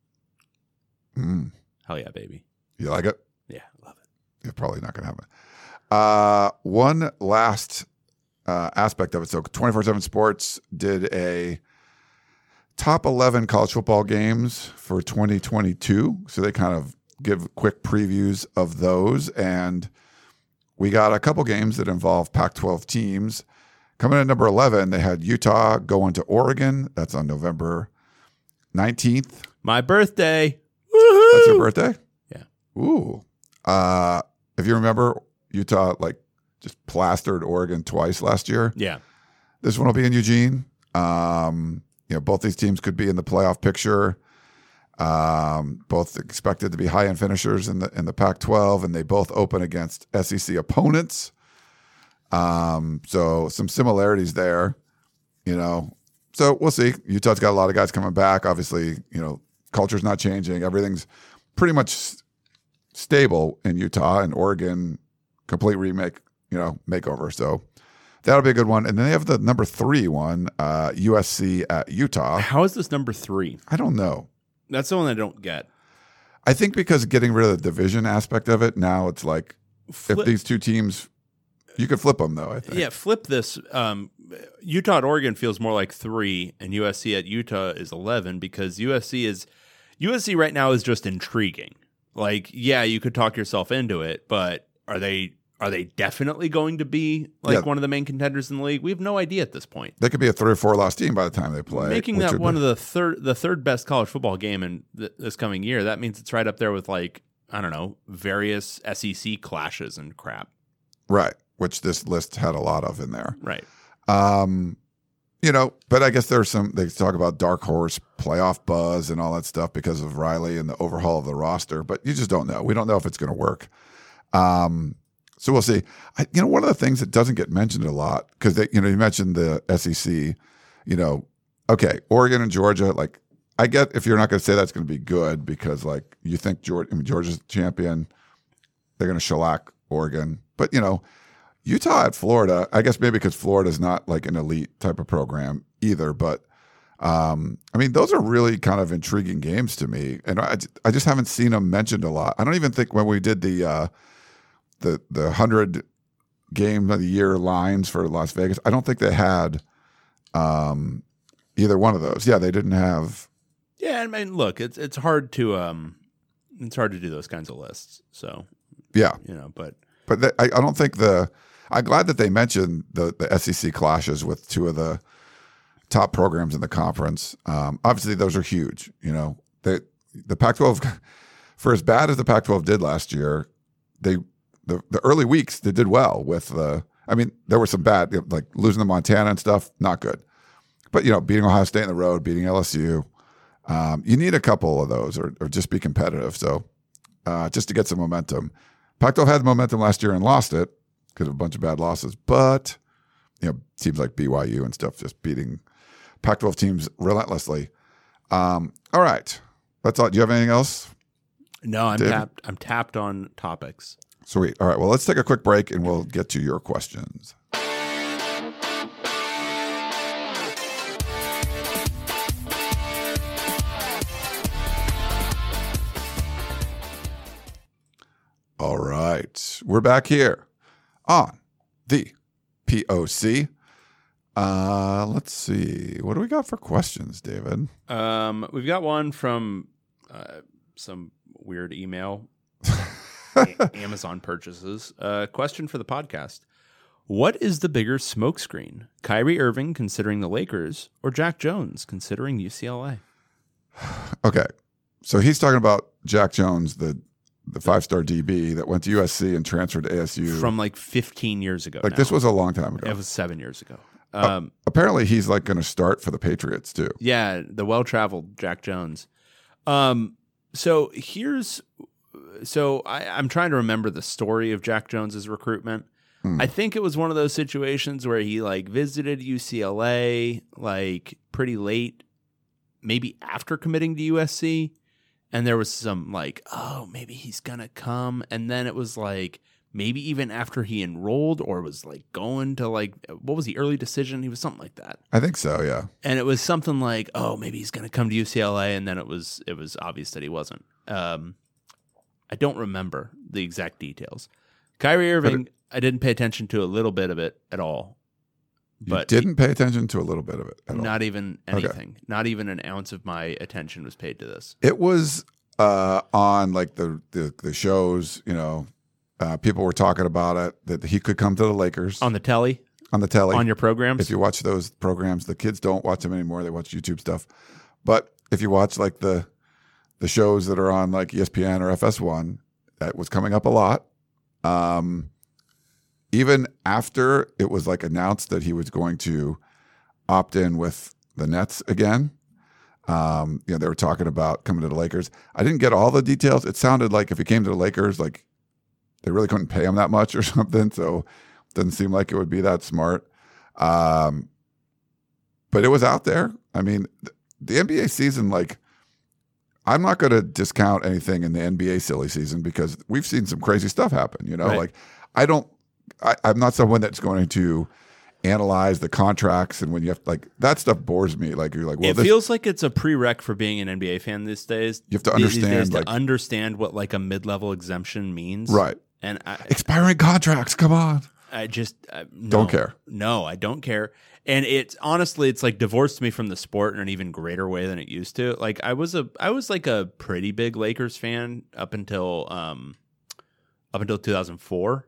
Hell yeah, baby. You like it? Yeah, love it. You're probably not going to have it. One last aspect of it. So 24/7 Sports did a top 11 college football games for 2022. So they kind of give quick previews of those. And we got a couple games that involve Pac-12 teams. Coming in at number 11, they had Utah going to Oregon. That's on November 19th. My birthday. Woo-hoo! That's your birthday? Yeah. Ooh. If you remember, Utah just plastered Oregon twice last year. Yeah. This one will be in Eugene. Both these teams could be in the playoff picture. Both expected to be high-end finishers in the Pac-12, and they both open against SEC opponents. So some similarities there, So we'll see. Utah's got a lot of guys coming back. Obviously, culture's not changing. Everything's pretty much stable in Utah, and Oregon, complete remake, makeover. So that'll be a good one. And then they have the number 3 one, USC at Utah. How is this number 3? I don't know. That's the one I don't get. I think because getting rid of the division aspect of it, now it's like if these two teams, you could flip them though, I think. Yeah, flip this. Utah at Oregon feels more like 3, and USC at Utah is 11 because USC right now is just intriguing. Like, yeah, you could talk yourself into it, but are they definitely going to be one of the main contenders in the league? We have no idea at this point. They could be a 3 or 4 loss team by the time they play. Making that one of the third best college football game in this coming year, that means it's right up there with various SEC clashes and crap. Right, which this list had a lot of in there. Right. But I guess they talk about dark horse playoff buzz and all that stuff because of Riley and the overhaul of the roster, but you just don't know. We don't know if it's going to work. So we'll see. One of the things that doesn't get mentioned a lot, because you mentioned the SEC, okay, Oregon and Georgia, I get if you're not going to say that's going to be good because you think Georgia's champion, they're going to shellac Oregon. But, Utah at Florida, I guess maybe because Florida's not an elite type of program either. But, those are really kind of intriguing games to me. And I just haven't seen them mentioned a lot. I don't even think when we did the 100 game of the year lines for Las Vegas, I don't think they had either one of those. Yeah, they didn't have. Yeah, look, it's hard to do those kinds of lists. So yeah, but I don't think I'm glad that they mentioned the SEC clashes with 2 of the top programs in the conference. Obviously, those are huge. The Pac-12, for as bad as the Pac-12 did last year, the early weeks they did well with there were some bad, losing to Montana and stuff, not good. But beating Ohio State on the road, beating LSU, you need a couple of those or just be competitive. So just to get some momentum. Pac-12 had momentum last year and lost it because of a bunch of bad losses. But teams like BYU and stuff just beating Pac-12 teams relentlessly. All right, that's all. Do you have anything else? No, I'm tapped on topics. Sweet. All right. Well, let's take a quick break and we'll get to your questions. All right. We're back here on the POC. Let's see. What do we got for questions, David? We've got one from some weird email. Amazon purchases. Question for the podcast. What is the bigger smokescreen? Kyrie Irving considering the Lakers or Jack Jones considering UCLA? Okay. So he's talking about Jack Jones, the 5-star DB that went to USC and transferred to ASU. From 15 years ago. This was a long time ago. It was 7 years ago. Apparently he's going to start for the Patriots too. Yeah, the well-traveled Jack Jones. So I'm trying to remember the story of Jack Jones's recruitment. I think it was one of those situations where he visited UCLA pretty late, maybe after committing to USC, and there was some maybe he's gonna come, and then it was maybe even after he enrolled or was like going to like, what was the early decision? He was something like that. I think so, yeah. And it was something like, oh, maybe he's going to come to UCLA. And then it was obvious that he wasn't. I don't remember the exact details. Kyrie Irving, I didn't pay attention to a little bit of it at all. But you didn't pay attention to a little bit of it at all? Not even anything. Okay. Not even an ounce of my attention was paid to this. It was on like the shows, you know, people were talking about it, that he could come to the Lakers. On the telly? On the telly. On your programs? If you watch those programs, the kids don't watch them anymore. They watch YouTube stuff. But if you watch like the shows that are on like ESPN or FS1, that was coming up a lot. Even after it was like announced that he was going to opt in with the Nets again, you know, they were talking about coming to the Lakers. I didn't get all the details. It sounded like if he came to the Lakers, like they really couldn't pay him that much or something. So it doesn't seem like it would be that smart. But it was out there. I mean, the NBA season, like, I'm not going to discount anything in the NBA silly season because we've seen some crazy stuff happen. You know, right. Like I'm not someone that's going to analyze the contracts, and when you have like that stuff bores me. Like you're like, well, it feels like it's a prereq for being an NBA fan these days. You have to understand, to understand what like a mid-level exemption means, right? And expiring contracts. Come on, I just don't care. No, I don't care. And it's honestly, it's like divorced me from the sport in an even greater way than it used to. Like I was like a pretty big Lakers fan up until 2004.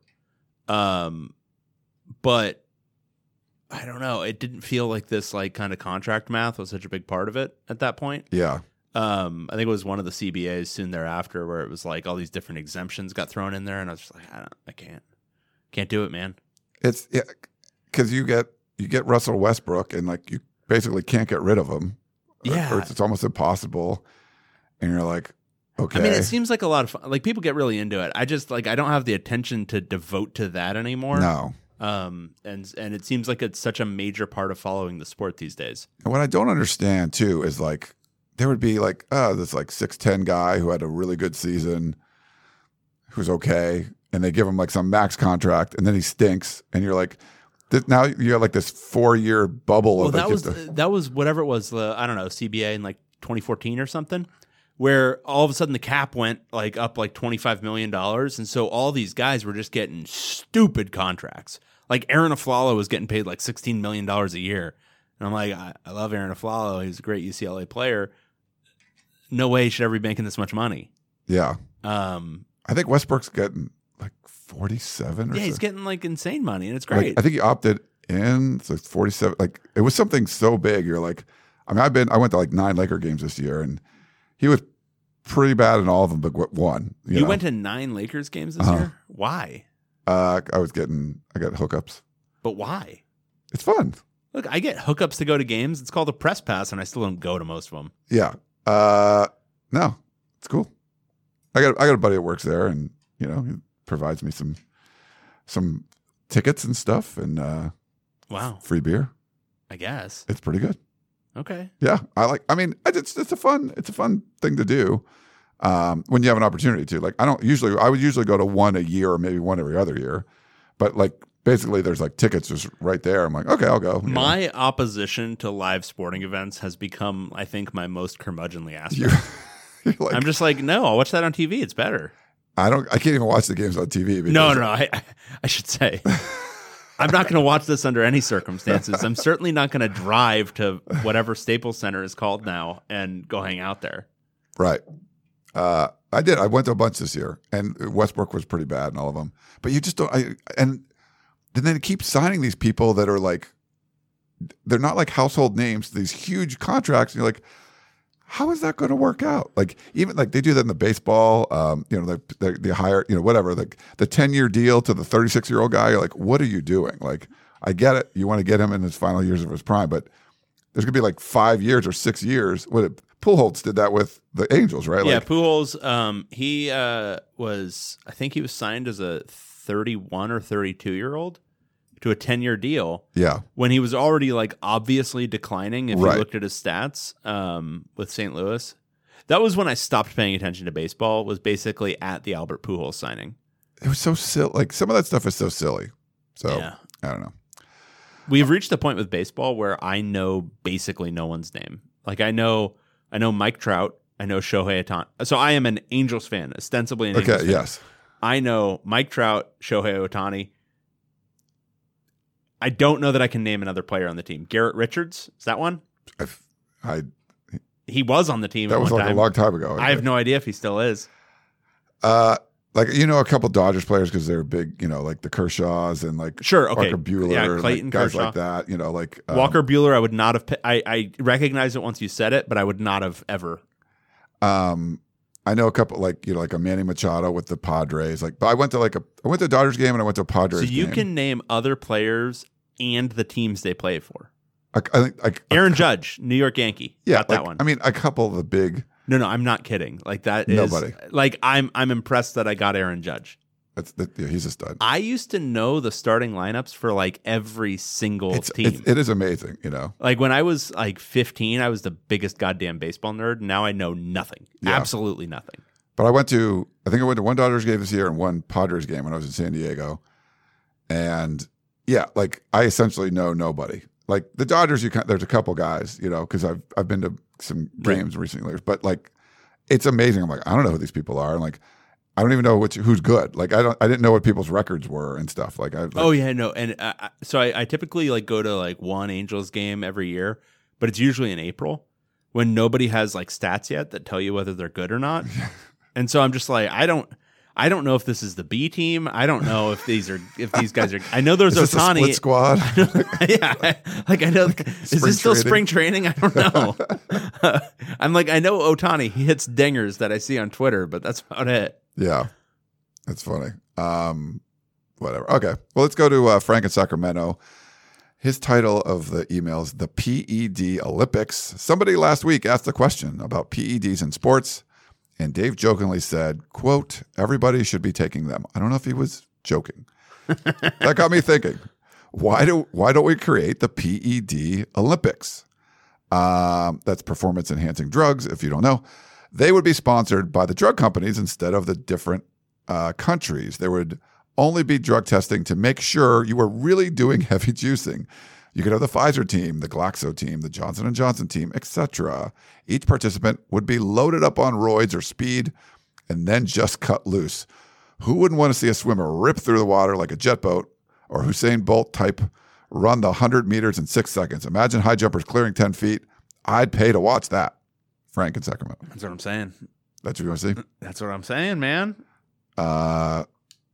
But I don't know. It didn't feel like this like kind of contract math was such a big part of it at that point. Yeah. I think it was one of the CBAs soon thereafter where it was like all these different exemptions got thrown in there, and I was just like, I can't do it, man. It's because you get Russell Westbrook, and like you basically can't get rid of him. Yeah, or it's almost impossible. And you're like, okay. I mean, it seems like a lot of fun. Like people get really into it. I just like I don't have the attention to devote to that anymore. No. And it seems like it's such a major part of following the sport these days. And what I don't understand too is like there would be like this like 6'10" guy who had a really good season, who's okay, and they give him like some max contract, and then he stinks, and you're like, now you have like this 4-year bubble. Well, that was whatever it was. I don't know, CBA in like 2014 or something, where all of a sudden the cap went like up like $25 million, and so all these guys were just getting stupid contracts. Like Aaron Aflalo was getting paid like $16 million a year, and I'm like, I love Aaron Aflalo. He's a great UCLA player. No way he should ever be making this much money. Yeah. I think Westbrook's getting like 47 or yeah, he's getting like insane money, and it's great. Like, I think he opted in, so it's 47. Like it was something so big. You're like, I mean, I went to like 9 Laker games this year, and he was pretty bad in all of them, but one. You went to 9 Lakers games this year? Why? I got hookups. But why? It's fun. Look, I get hookups to go to games. It's called a press pass, and I still don't go to most of them. Yeah. No, it's cool. I got a buddy that works there, and you know, he provides me some tickets and stuff, and wow, free beer. I guess it's pretty good. Okay. Yeah, I mean, it's a fun thing to do when you have an opportunity to. Like, I would usually go to one a year or maybe one every other year, but like basically there's like tickets just right there. I'm like, okay, I'll go. My opposition to live sporting events has become, I think, my most curmudgeonly aspect. Like, I'm just like, no, I'll watch that on TV. It's better. I can't even watch the games on TV. No. I should say. I'm not going to watch this under any circumstances. I'm certainly not going to drive to whatever Staples Center is called now and go hang out there. Right. I did. I went to a bunch this year, and Westbrook was pretty bad in all of them. But you just don't. And then they keep signing these people that are like, they're not like household names. These huge contracts, and you're like, how is that going to work out? Like even like they do that in the baseball. You know, they hire, you know, whatever, like the 10-year deal to the 36-year-old guy. You're like, what are you doing? Like, I get it. You want to get him in his final years of his prime, but there's going to be like 5 years or 6 years. Pujols did that with the Angels, right? Yeah, like, Pujols. He was, I think he was signed as a 31 or 32-year-old to a 10-year deal. Yeah, when he was already like obviously declining. If you looked at his stats with St. Louis, that was when I stopped paying attention to baseball. Was basically at the Albert Pujols signing. it was so silly. Like some of that stuff is so silly. So Yeah. I don't know. We've reached the point with baseball where I know basically no one's name. Like I know Mike Trout. I know Shohei Ohtani. So I am an Angels fan, ostensibly an Angels fan. Yes. I know Mike Trout, Shohei Ohtani. I don't know that I can name another player on the team. Garrett Richards, is that one? He was on the team. That was like a long time ago. I have no idea if he still is. Like a couple Dodgers players because they're big. Like the Kershaws and like Sure, okay, Walker Buehler, yeah, Clayton and guys Kershaw. like that. Like Walker Buehler. I would not have. I recognize it once you said it, but I would not have ever. I know a couple like a Manny Machado with the Padres. Like, but I went to a Dodgers game and I went to a Padres game. So you can name other players and the teams they play for. I think Aaron Judge, New York Yankee. Yeah, got that one. I mean, a couple of the big. No, I'm not kidding. Like that is Nobody. Like I'm impressed that I got Aaron Judge. He's a stud. I used to know the starting lineups for like every single team. It is amazing, Like when I was like 15, I was the biggest goddamn baseball nerd. Now I know nothing. Yeah. Absolutely nothing. But I went to one Dodgers game this year and one Padres game when I was in San Diego. And yeah, like I essentially know nobody. Like the Dodgers, there's a couple guys, because I've been to some games recently, but like it's amazing. I'm like, I don't know who these people are. And like, I don't even know who's good. Like I didn't know what people's records were and stuff. Oh yeah, no. And so I typically like go to like one Angels game every year, but it's usually in April when nobody has like stats yet that tell you whether they're good or not. And so I'm just like, I don't know if this is the B team. I don't know if these guys are. I know there's Ohtani. Split squad. Yeah, like I know. Is this still spring training? I don't know. I'm like, I know Ohtani. He hits dingers that I see on Twitter, but that's about it. Yeah, that's funny. Whatever. Okay, well, let's go to Frank in Sacramento. His title of the email is the PED Olympics. Somebody last week asked a question about PEDs in sports. And Dave jokingly said, quote, everybody should be taking them. I don't know if he was joking. That got me thinking, why don't we create the PED Olympics? That's performance enhancing drugs, if you don't know. They would be sponsored by the drug companies instead of the different countries. There would only be drug testing to make sure you were really doing heavy juicing. You could have the Pfizer team, the Glaxo team, the Johnson & Johnson team, etc. Each participant would be loaded up on roids or speed and then just cut loose. Who wouldn't want to see a swimmer rip through the water like a jet boat or Usain Bolt type run the 100 meters in 6 seconds? Imagine high jumpers clearing 10 feet. I'd pay to watch that. Frank in Sacramento. That's what I'm saying. That's what you want to see? That's what I'm saying, man. And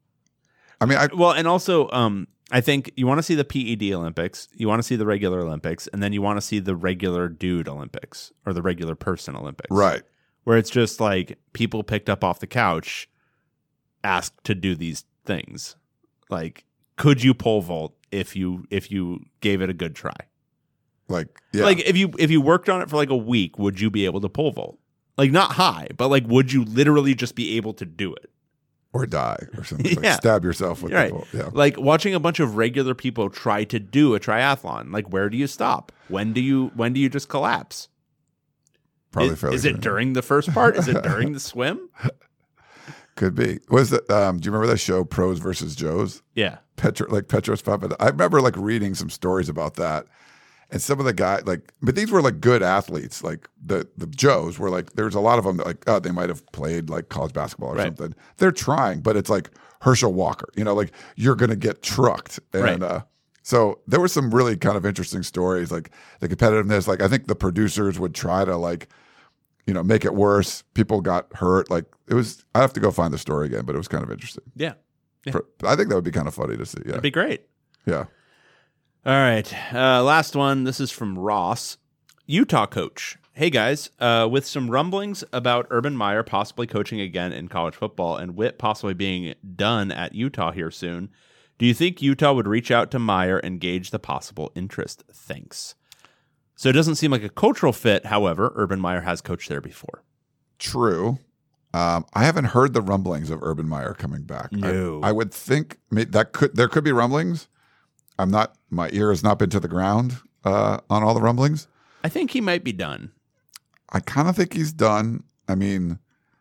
also, I think you want to see the PED Olympics, you want to see the regular Olympics, and then you want to see the regular dude Olympics or the regular person Olympics. Right. Where it's just like people picked up off the couch asked to do these things. Like, could you pole vault if you gave it a good try? Like, yeah. Like if you worked on it for like a week, would you be able to pole vault? Like not high, but like would you literally just be able to do it? Or die or something. Like stab yourself with right. the pole. Yeah. Like watching a bunch of regular people try to do a triathlon. Like where do you stop? When do you just collapse? Probably fairly Is it during the first part? Is it during the swim? Could be. Was that? Do you remember that show Pros versus Joes? Yeah. Petros Papadopoulos. I remember like reading some stories about that, and some of the guys but these were like good athletes. Like the Joes were like there's a lot of them that like they might have played like college basketball or something. They're trying, but it's like Herschel Walker. Like you're gonna get trucked, and so there were some really kind of interesting stories, like the competitiveness. Like I think the producers would try to make it worse. People got hurt. Like it was. I have to go find the story again, but it was kind of interesting. Yeah. I think that would be kind of funny to see. Yeah, that'd be great. Yeah. All right. Last one. This is from Ross, Utah coach. Hey guys, with some rumblings about Urban Meyer possibly coaching again in college football and Witt possibly being done at Utah here soon, do you think Utah would reach out to Meyer and gauge the possible interest? Thanks. So it doesn't seem like a cultural fit. However, Urban Meyer has coached there before. True. I haven't heard the rumblings of Urban Meyer coming back. No. I would think there could be rumblings. My ear has not been to the ground on all the rumblings. I think he might be done. I kind of think he's done. I mean,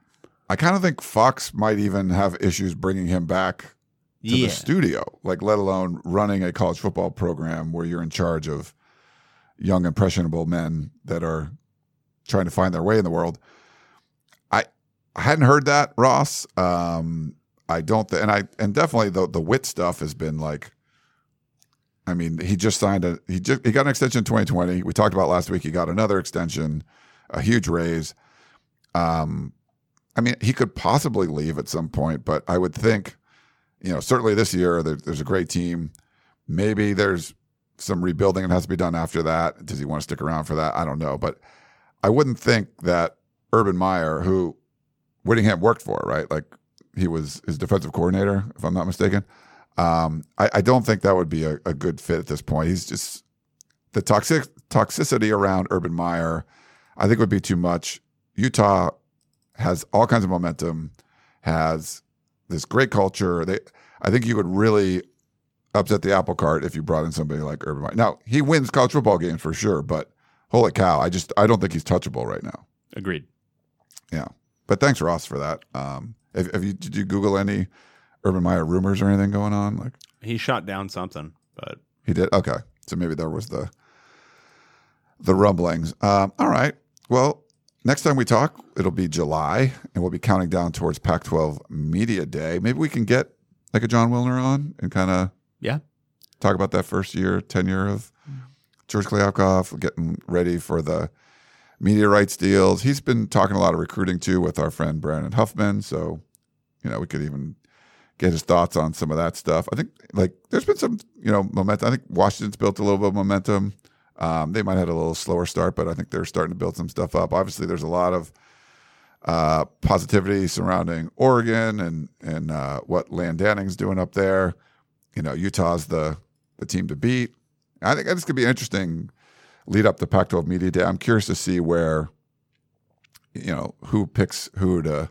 I kind of think Fox might even have issues bringing him back to the studio, like let alone running a college football program where you're in charge of young impressionable men that are trying to find their way in the world. I hadn't heard that, Ross. I don't, and definitely the Witt stuff has been like. I mean, he just signed he got an extension in 2020. We talked about last week. He got another extension, a huge raise. I mean, he could possibly leave at some point, but I would think, certainly this year there's a great team. Maybe there's some rebuilding that has to be done after that. Does he want to stick around for that? I don't know, but I wouldn't think that Urban Meyer, who Whittingham worked for, right? Like he was his defensive coordinator, if I'm not mistaken. I don't think that would be a good fit at this point. He's just the toxicity around Urban Meyer, I think would be too much. Utah has all kinds of momentum, has this great culture. I think you would really upset the apple cart if you brought in somebody like Urban Meyer. Now, he wins college football games for sure, but holy cow, I don't think he's touchable right now. Agreed. Yeah. But thanks, Ross, for that. Did you Google any Urban Meyer rumors or anything going on? Like he shot down something, but he did. Okay, so maybe there was the rumblings. All right. Well, next time we talk, it'll be July, and we'll be counting down towards Pac-12 Media Day. Maybe we can get like a John Wilner on and kind of talk about that first tenure of George Kliavkoff, getting ready for the media rights deals. He's been talking a lot of recruiting too with our friend Brandon Huffman, so we could even get his thoughts on some of that stuff. I think like there's been some, momentum. I think Washington's built a little bit of momentum. They might have had a little slower start, but I think they're starting to build some stuff up. Obviously, there's a lot of positivity surrounding Oregon and what Land Danning's doing up there. Utah's the team to beat. I think this could be interesting lead up to Pac-12 Media Day. I'm curious to see where, who picks who to,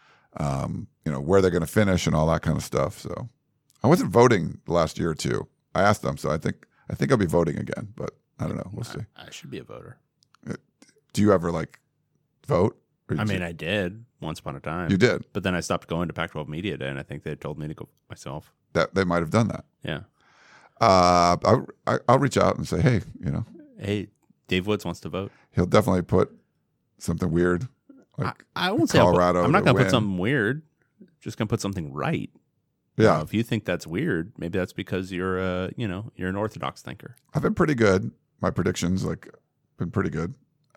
where they're going to finish and all that kind of stuff. So I wasn't voting the last year or two. I asked them, so I think I'll be voting again, but I don't know. We'll see. I should be a voter. Do you ever vote? I did once upon a time. You did, but then I stopped going to Pac-12 Media Day, and I think they told me to go myself. That they might have done that. Yeah. I'll reach out and say, hey, hey, Dave Woods wants to vote. He'll definitely put something weird. Like I won't Colorado. I'm not going to put something weird. Just going to put something right. Yeah. If you think that's weird, maybe that's because you're an orthodox thinker. I've been pretty good. My predictions been pretty good.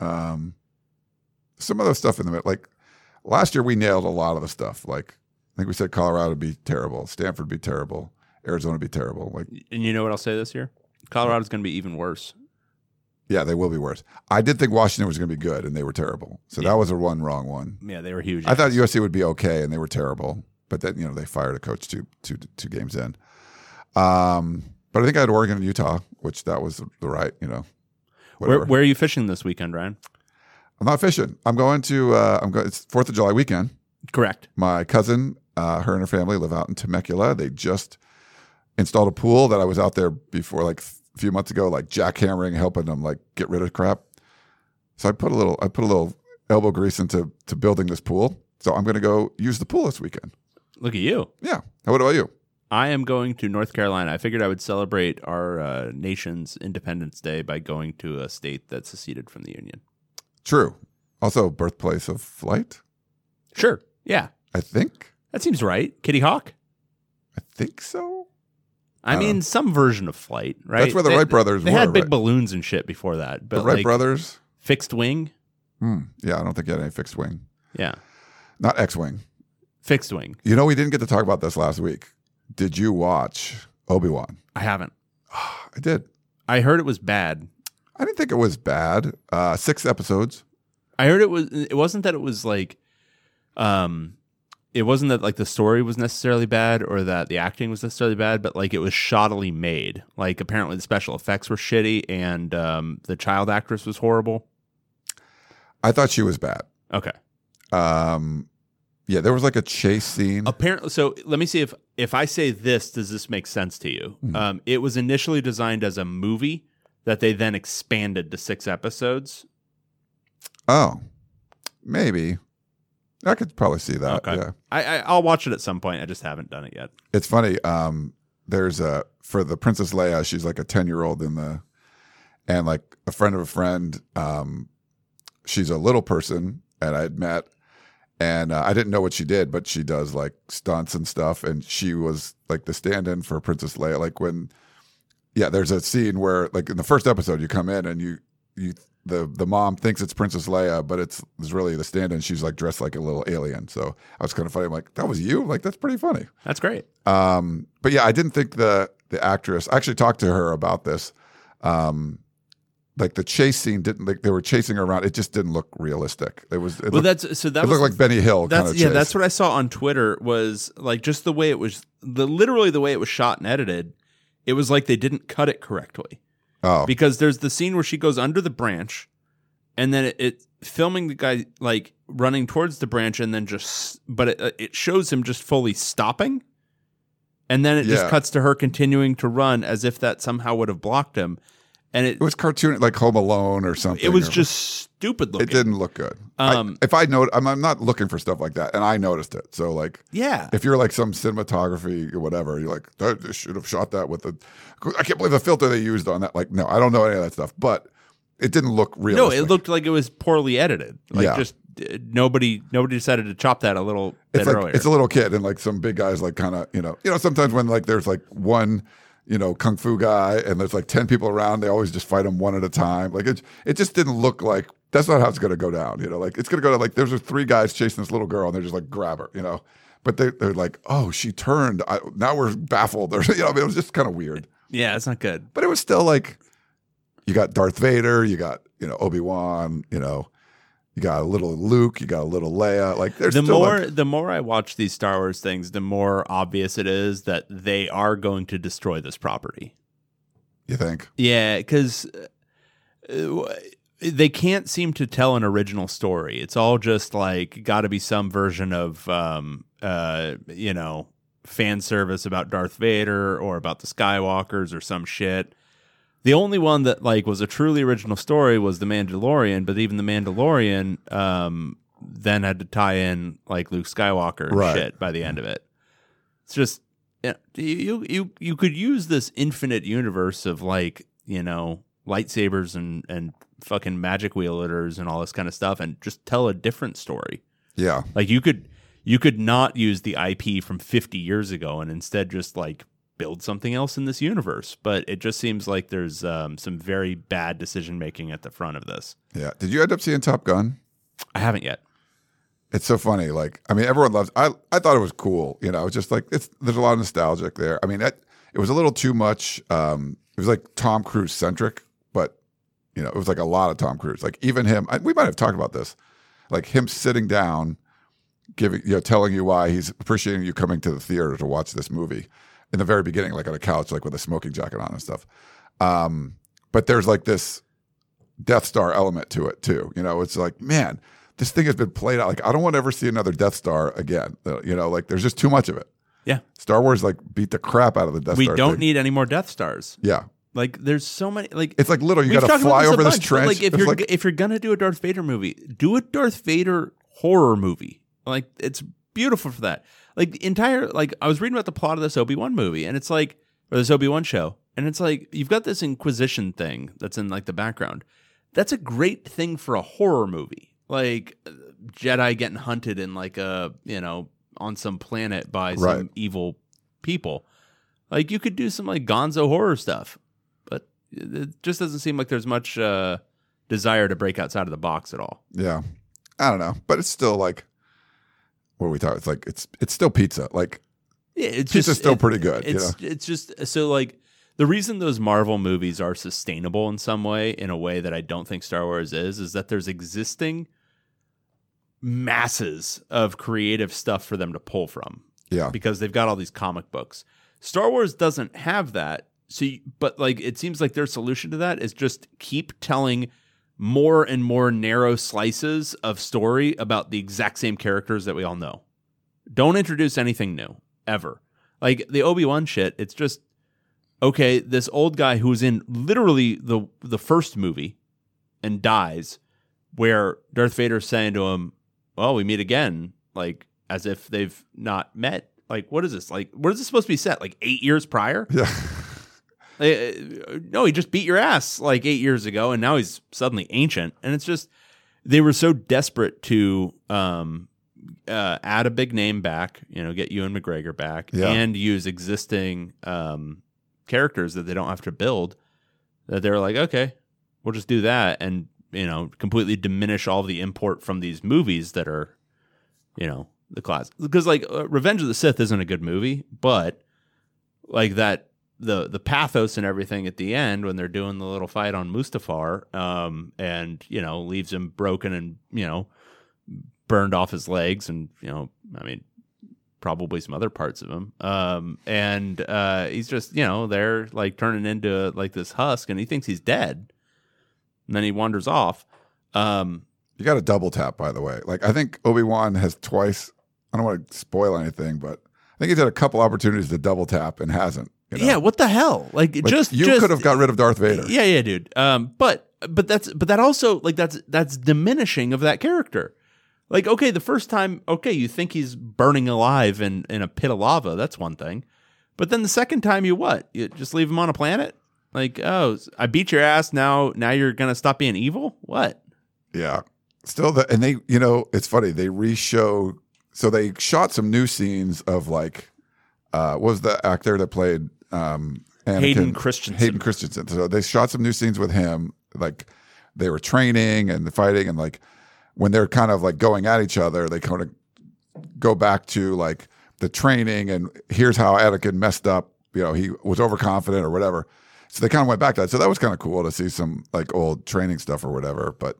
Some of the stuff in the middle, like last year, we nailed a lot of the stuff. Like I think we said Colorado would be terrible, Stanford would be terrible, Arizona would be terrible. And you know what I'll say this year? Colorado's going to be even worse. Yeah, they will be worse. I did think Washington was going to be good, and they were terrible. So that was a wrong one. Yeah, they were huge. I thought USC would be okay, and they were terrible. But then they fired a coach two games in. But I think I had Oregon and Utah, which that was the right. Where are you fishing this weekend, Ryan? I'm not fishing. I'm going to. It's 4th of July weekend. Correct. My cousin, her and her family live out in Temecula. They just installed a pool that I was out there before, like a few months ago, like jackhammering, helping them get rid of crap. So I put a little elbow grease into building this pool. So I'm going to go use the pool this weekend. Look at you. Yeah. What about you? I am going to North Carolina. I figured I would celebrate our nation's Independence Day by going to a state that seceded from the Union. True. Also, birthplace of flight? Sure. Yeah. I think. That seems right. Kitty Hawk? I think so. I mean, some version of flight, right? That's where the Wright brothers were. They had big balloons and shit before that. But the Wright brothers? Fixed wing? Yeah, I don't think you had any fixed wing. Yeah. Not X-wing. Fixed wing. We didn't get to talk about this last week. Did you watch Obi-Wan? I haven't. I did. I heard it was bad. I didn't think it was bad. 6 episodes. I heard it wasn't that it was it wasn't that the story was necessarily bad or that the acting was necessarily bad, but it was shoddily made. Apparently the special effects were shitty and the child actress was horrible. I thought she was bad. Okay. Yeah, there was a chase scene. Apparently, so let me see if I say this, does this make sense to you? Mm-hmm. It was initially designed as a movie that they then expanded to 6 episodes. Oh, maybe. I could probably see that. Okay. Yeah. I'll watch it at some point. I just haven't done it yet. It's funny. There's for the Princess Leia, she's like a 10-year-old and like a friend of a friend. She's a little person, and I had met, and I didn't know what she did, but she does like stunts and stuff, and she was like the stand-in for Princess Leia. Like there's a scene where like in the first episode, you come in and the mom thinks it's Princess Leia, but it's really the stand-in. She's like dressed like a little alien. So I was kind of funny. I'm like, that was you? Like, that's pretty funny. That's great. But yeah, I didn't think the actress, I actually talked to her about this. Like the chase scene didn't, like they were chasing her around. It just didn't look realistic. It looked like Benny Hill kind of chase. Yeah, that's what I saw on Twitter was like just the way it was, literally the way it was shot and edited. It was like they didn't cut it correctly. Oh. Because there's the scene where she goes under the branch, and then it filming the guy like running towards the branch, and then it shows him just fully stopping, and then it just cuts to her continuing to run as if that somehow would have blocked him. And it was cartoon, like Home Alone or something. It was just stupid looking. It didn't look good. I'm not looking for stuff like that, and I noticed it. So like, yeah, if you're like some cinematography or whatever, you're like, they should have shot that with I can't believe the filter they used on that. Like, no, I don't know any of that stuff, but it didn't look realistic. No, it looked like it was poorly edited. Like just nobody decided to chop that a little bit earlier. It's a little kid, and like some big guys, like kind of you know sometimes when like there's like one. Kung fu guy, and there's like 10 people around. They always just fight him one at a time. Like it just didn't look like that's not how it's going to go down. Like it's going to go to like there's 3 guys chasing this little girl, and they're just like grab her. But they're like, oh, she turned. Now we're baffled. Or it was just kind of weird. Yeah, it's not good. But it was still like you got Darth Vader, you got Obi-Wan, you got a little Luke, you got a little Leia. Like there's the more I watch these Star Wars things, the more obvious it is that they are going to destroy this property. You think? Yeah, because they can't seem to tell an original story. It's all just like got to be some version of fan service about Darth Vader or about the Skywalkers or some shit. The only one that like was a truly original story was The Mandalorian, but even The Mandalorian then had to tie in like Luke Skywalker and shit by the end of it. It's just you could use this infinite universe of like lightsabers and fucking magic wielders and all this kind of stuff, and just tell a different story. Yeah, like you could not use the IP from 50 years ago and instead just like build something else in this universe. But it just seems like there's some very bad decision making at the front of this. Yeah. Did you end up seeing Top Gun? I haven't yet. It's so funny. Like, I mean, everyone loves. I thought it was cool. It's just like there's a lot of nostalgic there. I mean, it was a little too much. It was like Tom Cruise centric, but it was like a lot of Tom Cruise. Like even him. We might have talked about this. Like him sitting down, telling you why he's appreciating you coming to the theater to watch this movie. In the very beginning, like on a couch, like with a smoking jacket on and stuff. But there's like this Death Star element to it too. It's like, man, this thing has been played out. Like, I don't want to ever see another Death Star again. Like there's just too much of it. Yeah. Star Wars like beat the crap out of the Death Star. We don't need any more Death Stars. Yeah. Like there's so many. Like it's like literally you got to fly over this trench. Like if you're gonna do a Darth Vader movie, do a Darth Vader horror movie. Like it's beautiful for that. Like I was reading about the plot of this Obi-Wan movie, and it's like, or this Obi-Wan show, and it's like you've got this Inquisition thing that's in like the background. That's a great thing for a horror movie, like Jedi getting hunted in like a on some planet by some evil people. Like you could do some like Gonzo horror stuff, but it just doesn't seem like there's much desire to break outside of the box at all. Yeah, I don't know, but it's still like. What are we talking? It's like it's still pizza. Like pizza's still pretty good. It's just so like the reason those Marvel movies are sustainable in some way, in a way that I don't think Star Wars is that there's existing masses of creative stuff for them to pull from. Yeah, because they've got all these comic books. Star Wars doesn't have that. But like it seems like their solution to that is just keep telling more and more narrow slices of story about the exact same characters that we all know. Don't introduce anything new, ever. Like the Obi-Wan shit, it's just, okay, this old guy who's in literally the first movie and dies, where Darth Vader's saying to him, well, we meet again, like as if they've not met. Like, what is this? Like, where is this supposed to be set? Like 8 years prior? Yeah. No, he just beat your ass like 8 years ago, and now he's suddenly ancient. And it's just they were so desperate to add a big name back, get Ewan McGregor back, and use existing characters that they don't have to build. That they're like, okay, we'll just do that, and completely diminish all the import from these movies that are, the class. Because like Revenge of the Sith isn't a good movie, but like that. The pathos and everything at the end when they're doing the little fight on Mustafar, and leaves him broken and burned off his legs, and probably some other parts of him, and he's just they're like turning into like this husk, and he thinks he's dead, and then he wanders off. You got a double tap, by the way. Like I think Obi-Wan has twice. I don't want to spoil anything, but I think he's had a couple opportunities to double tap and hasn't. Yeah, what the hell? Like you just could have got rid of Darth Vader. Yeah, dude. But that also like that's diminishing of that character. Like, okay, the first time, okay, you think he's burning alive in a pit of lava. That's one thing. But then the second time, you just leave him on a planet? Like, oh, I beat your ass. Now you're gonna stop being evil? What? Yeah. Still, and they, it's funny. They re-show. So they shot some new scenes of like, what was the actor that played Anakin? Hayden Christensen. So they shot some new scenes with him. Like they were training and fighting, and like when they're kind of like going at each other, they kind of go back to like the training and here's how Anakin messed up. He was overconfident or whatever. So they kind of went back to that. So that was kind of cool to see some like old training stuff or whatever. But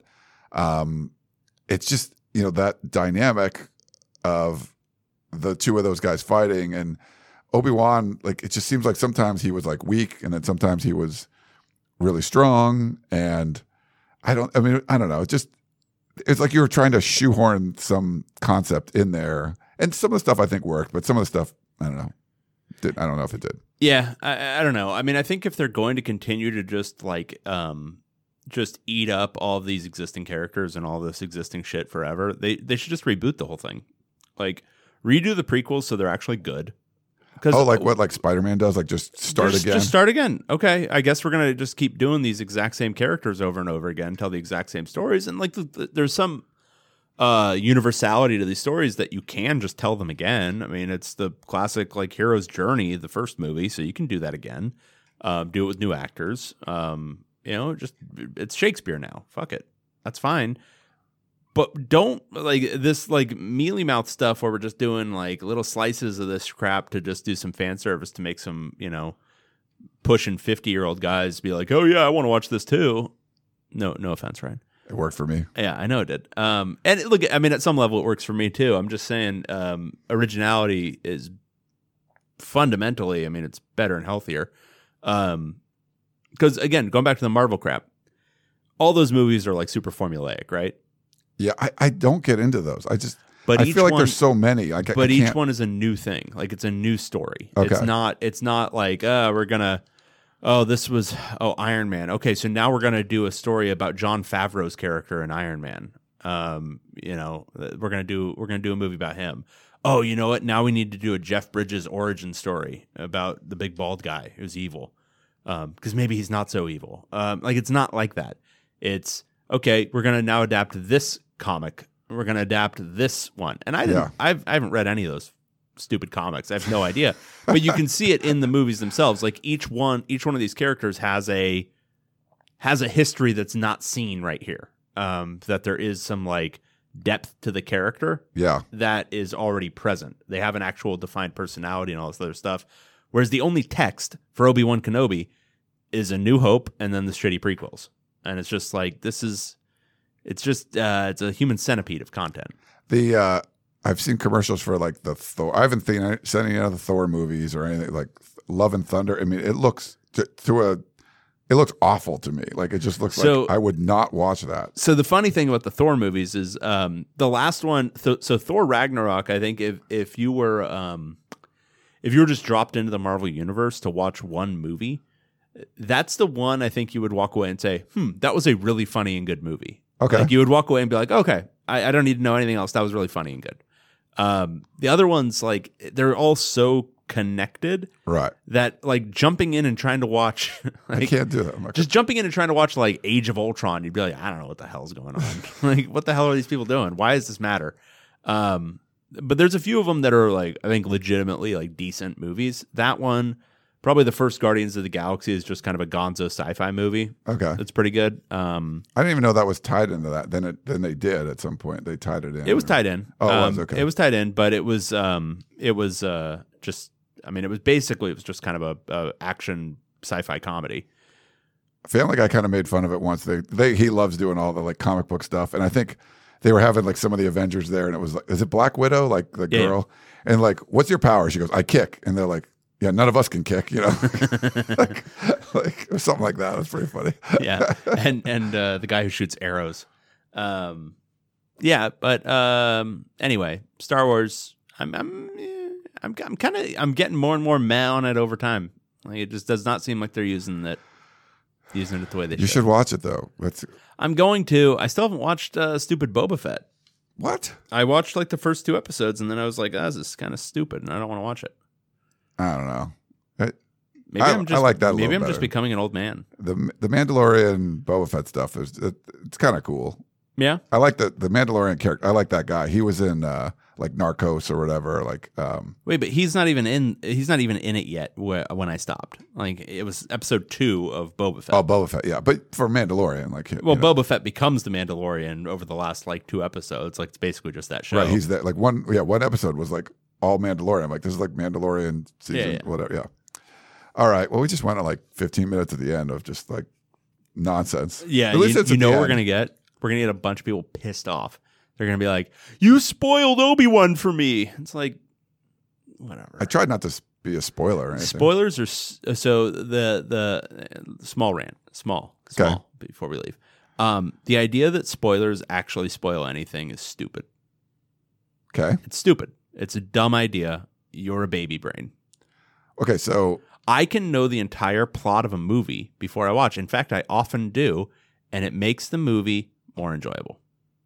it's just that dynamic of the two of those guys fighting, and Obi-Wan, like it just seems like sometimes he was like weak and then sometimes he was really strong, and I don't know. It's like you were trying to shoehorn some concept in there, and some of the stuff I think worked, but some of the stuff I don't know. I don't know if it did. Yeah, I don't know. I mean, I think if they're going to continue to just like just eat up all of these existing characters and all this existing shit forever, they should just reboot the whole thing. Like redo the prequels so they're actually good. Like what like Spider-Man does, like just start again? Just start again. Okay, I guess we're going to just keep doing these exact same characters over and over again, tell the exact same stories. And like there's some universality to these stories that you can just tell them again. I mean, it's the classic like hero's journey, the first movie, so you can do that again. Do it with new actors. Just it's Shakespeare now. Fuck it. That's fine. But don't like this like mealy mouth stuff where we're just doing like little slices of this crap to just do some fan service to make some, pushing 50-year-old guys be like, oh yeah, I want to watch this too. No offense, Ryan. It worked for me. Yeah, I know it did. And look, I mean, at some level it works for me too. I'm just saying originality is fundamentally, I mean, it's better and healthier. Because again, going back to the Marvel crap, all those movies are like super formulaic, right? Yeah, I don't get into those. I But feel like there's so many. But each one is a new thing. Like it's a new story. Okay. It's not like we're gonna. This was Iron Man. Okay, so now we're gonna do a story about Jon Favreau's character in Iron Man. We're gonna do a movie about him. Oh, you know what? Now we need to do a Jeff Bridges origin story about the big bald guy who's evil. Because maybe he's not so evil. Like it's not like that. It's okay. We're gonna now adapt this comic. We're gonna adapt this one. And I haven't read any of those stupid comics. I have no idea. But you can see it in the movies themselves. Like each one of these characters has a history that's not seen right here. That there is some like depth to the character. Yeah. That is already present. They have an actual defined personality and all this other stuff. Whereas the only text for Obi-Wan Kenobi is A New Hope and then the shitty prequels. And it's just like it's a human centipede of content. I've seen commercials for like the Thor. I haven't seen any of the Thor movies or anything like Love and Thunder. I mean, it looks it looks awful to me. Like it just looks like I would not watch that. So the funny thing about the Thor movies is the last one. So Thor Ragnarok. I think if you were just dropped into the Marvel universe to watch one movie, that's the one I think you would walk away and say, that was a really funny and good movie. Okay. Like you would walk away and be like, okay, I don't need to know anything else. That was really funny and good. The other ones, like they're all so connected, Right. that like jumping in and trying to watch, like, I can't do that. I'm like, just jumping in and trying to watch like Age of Ultron, you'd be like, I don't know what the hell's going on. Like, what the hell are these people doing? Why does this matter? But there's a few of them that are like, I think legitimately like decent movies. That one, probably the first Guardians of the Galaxy, is just kind of a gonzo sci-fi movie. okay. It's pretty good. I didn't even know that was tied into that. Then they did at some point. They tied it in. It was tied in. Oh, it was, okay. It was tied in, but it was just. I mean, it was just kind of a action sci-fi comedy. Family Guy kind of made fun of it once. He loves doing all the like comic book stuff, and I think they were having like some of the Avengers there, and it was like, is it Black Widow, like the girl, and like, what's your power? She goes, I kick, and they're like, yeah, none of us can kick, you know, like or something like that. It was pretty funny. Yeah, and the guy who shoots arrows. Yeah, but anyway, Star Wars. I'm getting more and more mad on it over time. Like it just does not seem like they're using it the way they should. You should watch it though. I'm going to. I still haven't watched stupid Boba Fett. What? I watched like the first 2 episodes, and then I was like, this is kind of stupid, and I don't want to watch it. I don't know. Maybe I like that. Maybe I'm better. just becoming an old man. The Mandalorian Boba Fett stuff it's kind of cool. Yeah, I like the Mandalorian character. I like that guy. He was in like Narcos or whatever. Like, wait, but he's not even in it yet. When I stopped, like it was episode 2 of Boba Fett. Oh, Boba Fett, yeah. But for Mandalorian, like, Boba Fett becomes the Mandalorian over the last like 2 episodes. Like it's basically just that show. Right, he's that. Like one episode was like all Mandalorian. I'm like, this is like Mandalorian season, whatever. Yeah. All right. Well, we just went on like 15 minutes at the end of just like nonsense. Yeah, at least it's you know what we're gonna get. We're gonna get a bunch of people pissed off. They're gonna be like, "You spoiled Obi-Wan for me." It's like, whatever. I tried not to be a spoiler or anything. Spoilers are so the small rant, small before we leave. The idea that spoilers actually spoil anything is stupid. Okay, it's stupid. It's a dumb idea. You're a baby brain. Okay, so I can know the entire plot of a movie before I watch. In fact, I often do, and it makes the movie more enjoyable.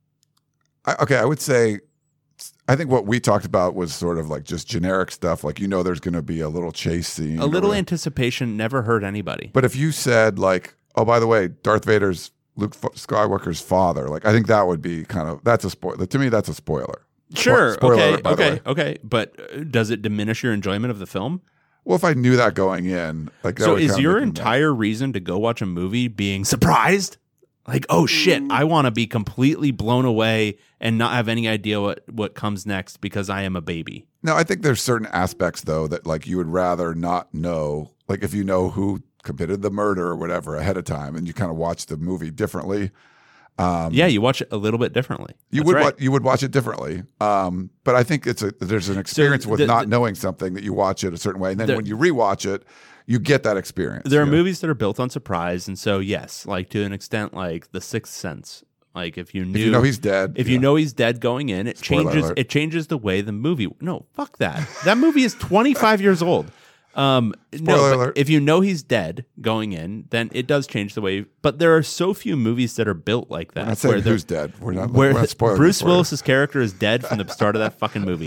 I would say, I think what we talked about was sort of like just generic stuff. Like, there's going to be a little chase scene. A little anticipation never hurt anybody. But if you said like, oh, by the way, Darth Vader's Luke Skywalker's father, like I think that would be that's a spoiler. To me, that's a spoiler. Sure. Spoiler, Okay. But does it diminish your enjoyment of the film? Well, if I knew that going in, like, that so would is kinda your make me entire reason to go watch a movie being surprised? Like, oh shit, I want to be completely blown away and not have any idea what comes next because I am a baby. No, I think there's certain aspects though that like you would rather not know. Like if you know who committed the murder or whatever ahead of time, and you kind of watch the movie differently. Yeah, you watch it a little bit differently. You would watch it differently. But I think there's an experience with not knowing something that you watch it a certain way, and then when you rewatch it, you get that experience. There are movies that are built on surprise, and so yes, like to an extent, like The Sixth Sense. Like if you know he's dead, you know he's dead going in, it changes the way the movie. No, fuck that. That movie is 25 years old. Alert. If you know he's dead going in, then it does change the way. But there are so few movies that are built like that. I'm not saying who's dead. We're not spoiling. Bruce Willis's character is dead from the start of that fucking movie.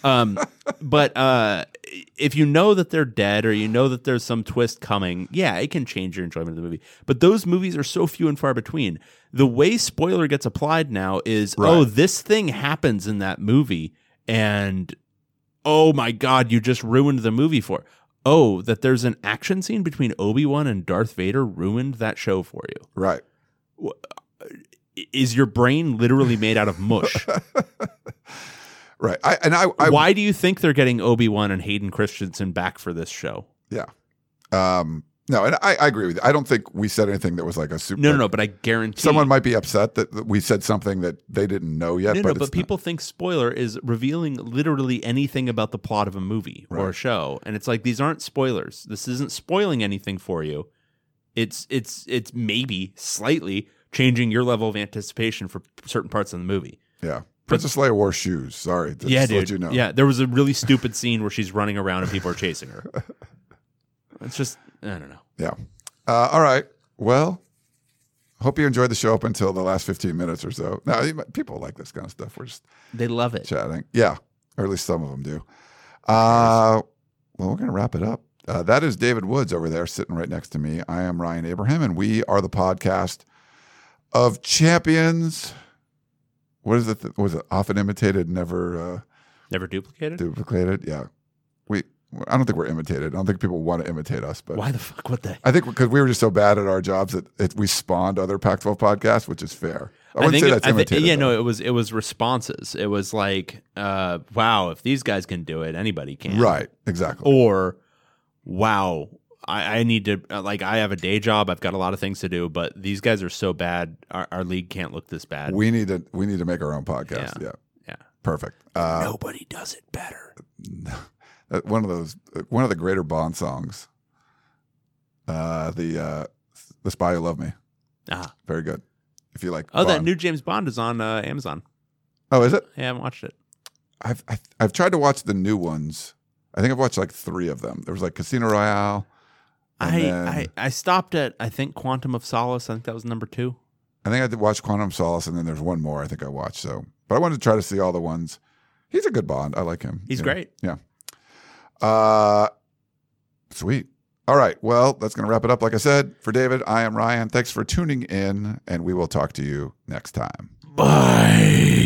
But if you know that they're dead or you know that there's some twist coming, yeah, it can change your enjoyment of the movie. But those movies are so few and far between. The way spoiler gets applied now is, oh, this thing happens in that movie, and oh my God, you just ruined the movie for it. Oh, that there's an action scene between Obi-Wan and Darth Vader ruined that show for you. Right. Is your brain literally made out of mush? Right. Why do you think they're getting Obi-Wan and Hayden Christensen back for this show? Yeah. No, and I agree with you. I don't think we said anything that was like a super... No, but I guarantee... Someone might be upset that we said something that they didn't know yet. But people think spoiler is revealing literally anything about the plot of a movie or a show. And it's like, these aren't spoilers. This isn't spoiling anything for you. It's maybe slightly changing your level of anticipation for certain parts of the movie. Yeah. Princess Leia wore shoes. Sorry. Yeah, dude. Let you know. Yeah, there was a really stupid scene where she's running around and people are chasing her. It's just... I don't know. Yeah. All right. Well, Hope you enjoyed the show up until the last 15 minutes or so. Now, people like this kind of stuff. We're just They love it. chatting. Yeah, or at least some of them do. Well, we're going to wrap it up. That is David Woods over there sitting right next to me. I am Ryan Abraham, and we are the podcast of champions. What is it? Was it often imitated, never duplicated? duplicated? Yeah. I don't think we're imitated. I don't think people want to imitate us. But Why the fuck would they? I think because we were just so bad at our jobs that we spawned other Pac-12 podcasts, which is fair. I wouldn't say that's imitated. It was responses. It was like, wow, if these guys can do it, anybody can. Right, exactly. Or, wow, I need to, I have a day job. I've got a lot of things to do, but these guys are so bad. Our league can't look this bad. We need to make our own podcast. Yeah. Perfect. Nobody does it better. One of the greater Bond songs. The Spy Who Loved Me. Very good. If you like. Oh, Bond. that new James Bond is on Amazon. Oh, is it? Yeah, I haven't watched it. I've tried to watch the new ones. I think I've watched like 3 of them. There was like Casino Royale. I stopped at, I think, Quantum of Solace. I think that was number 2. I think I did watch Quantum of Solace, and then there's one more I think I watched. So, but I wanted to try to see all the ones. He's a good Bond. I like him. He's great. Yeah. Sweet. All right. Well, that's going to wrap it up. Like I said, for David, I am Ryan. Thanks for tuning in, and we will talk to you next time. Bye.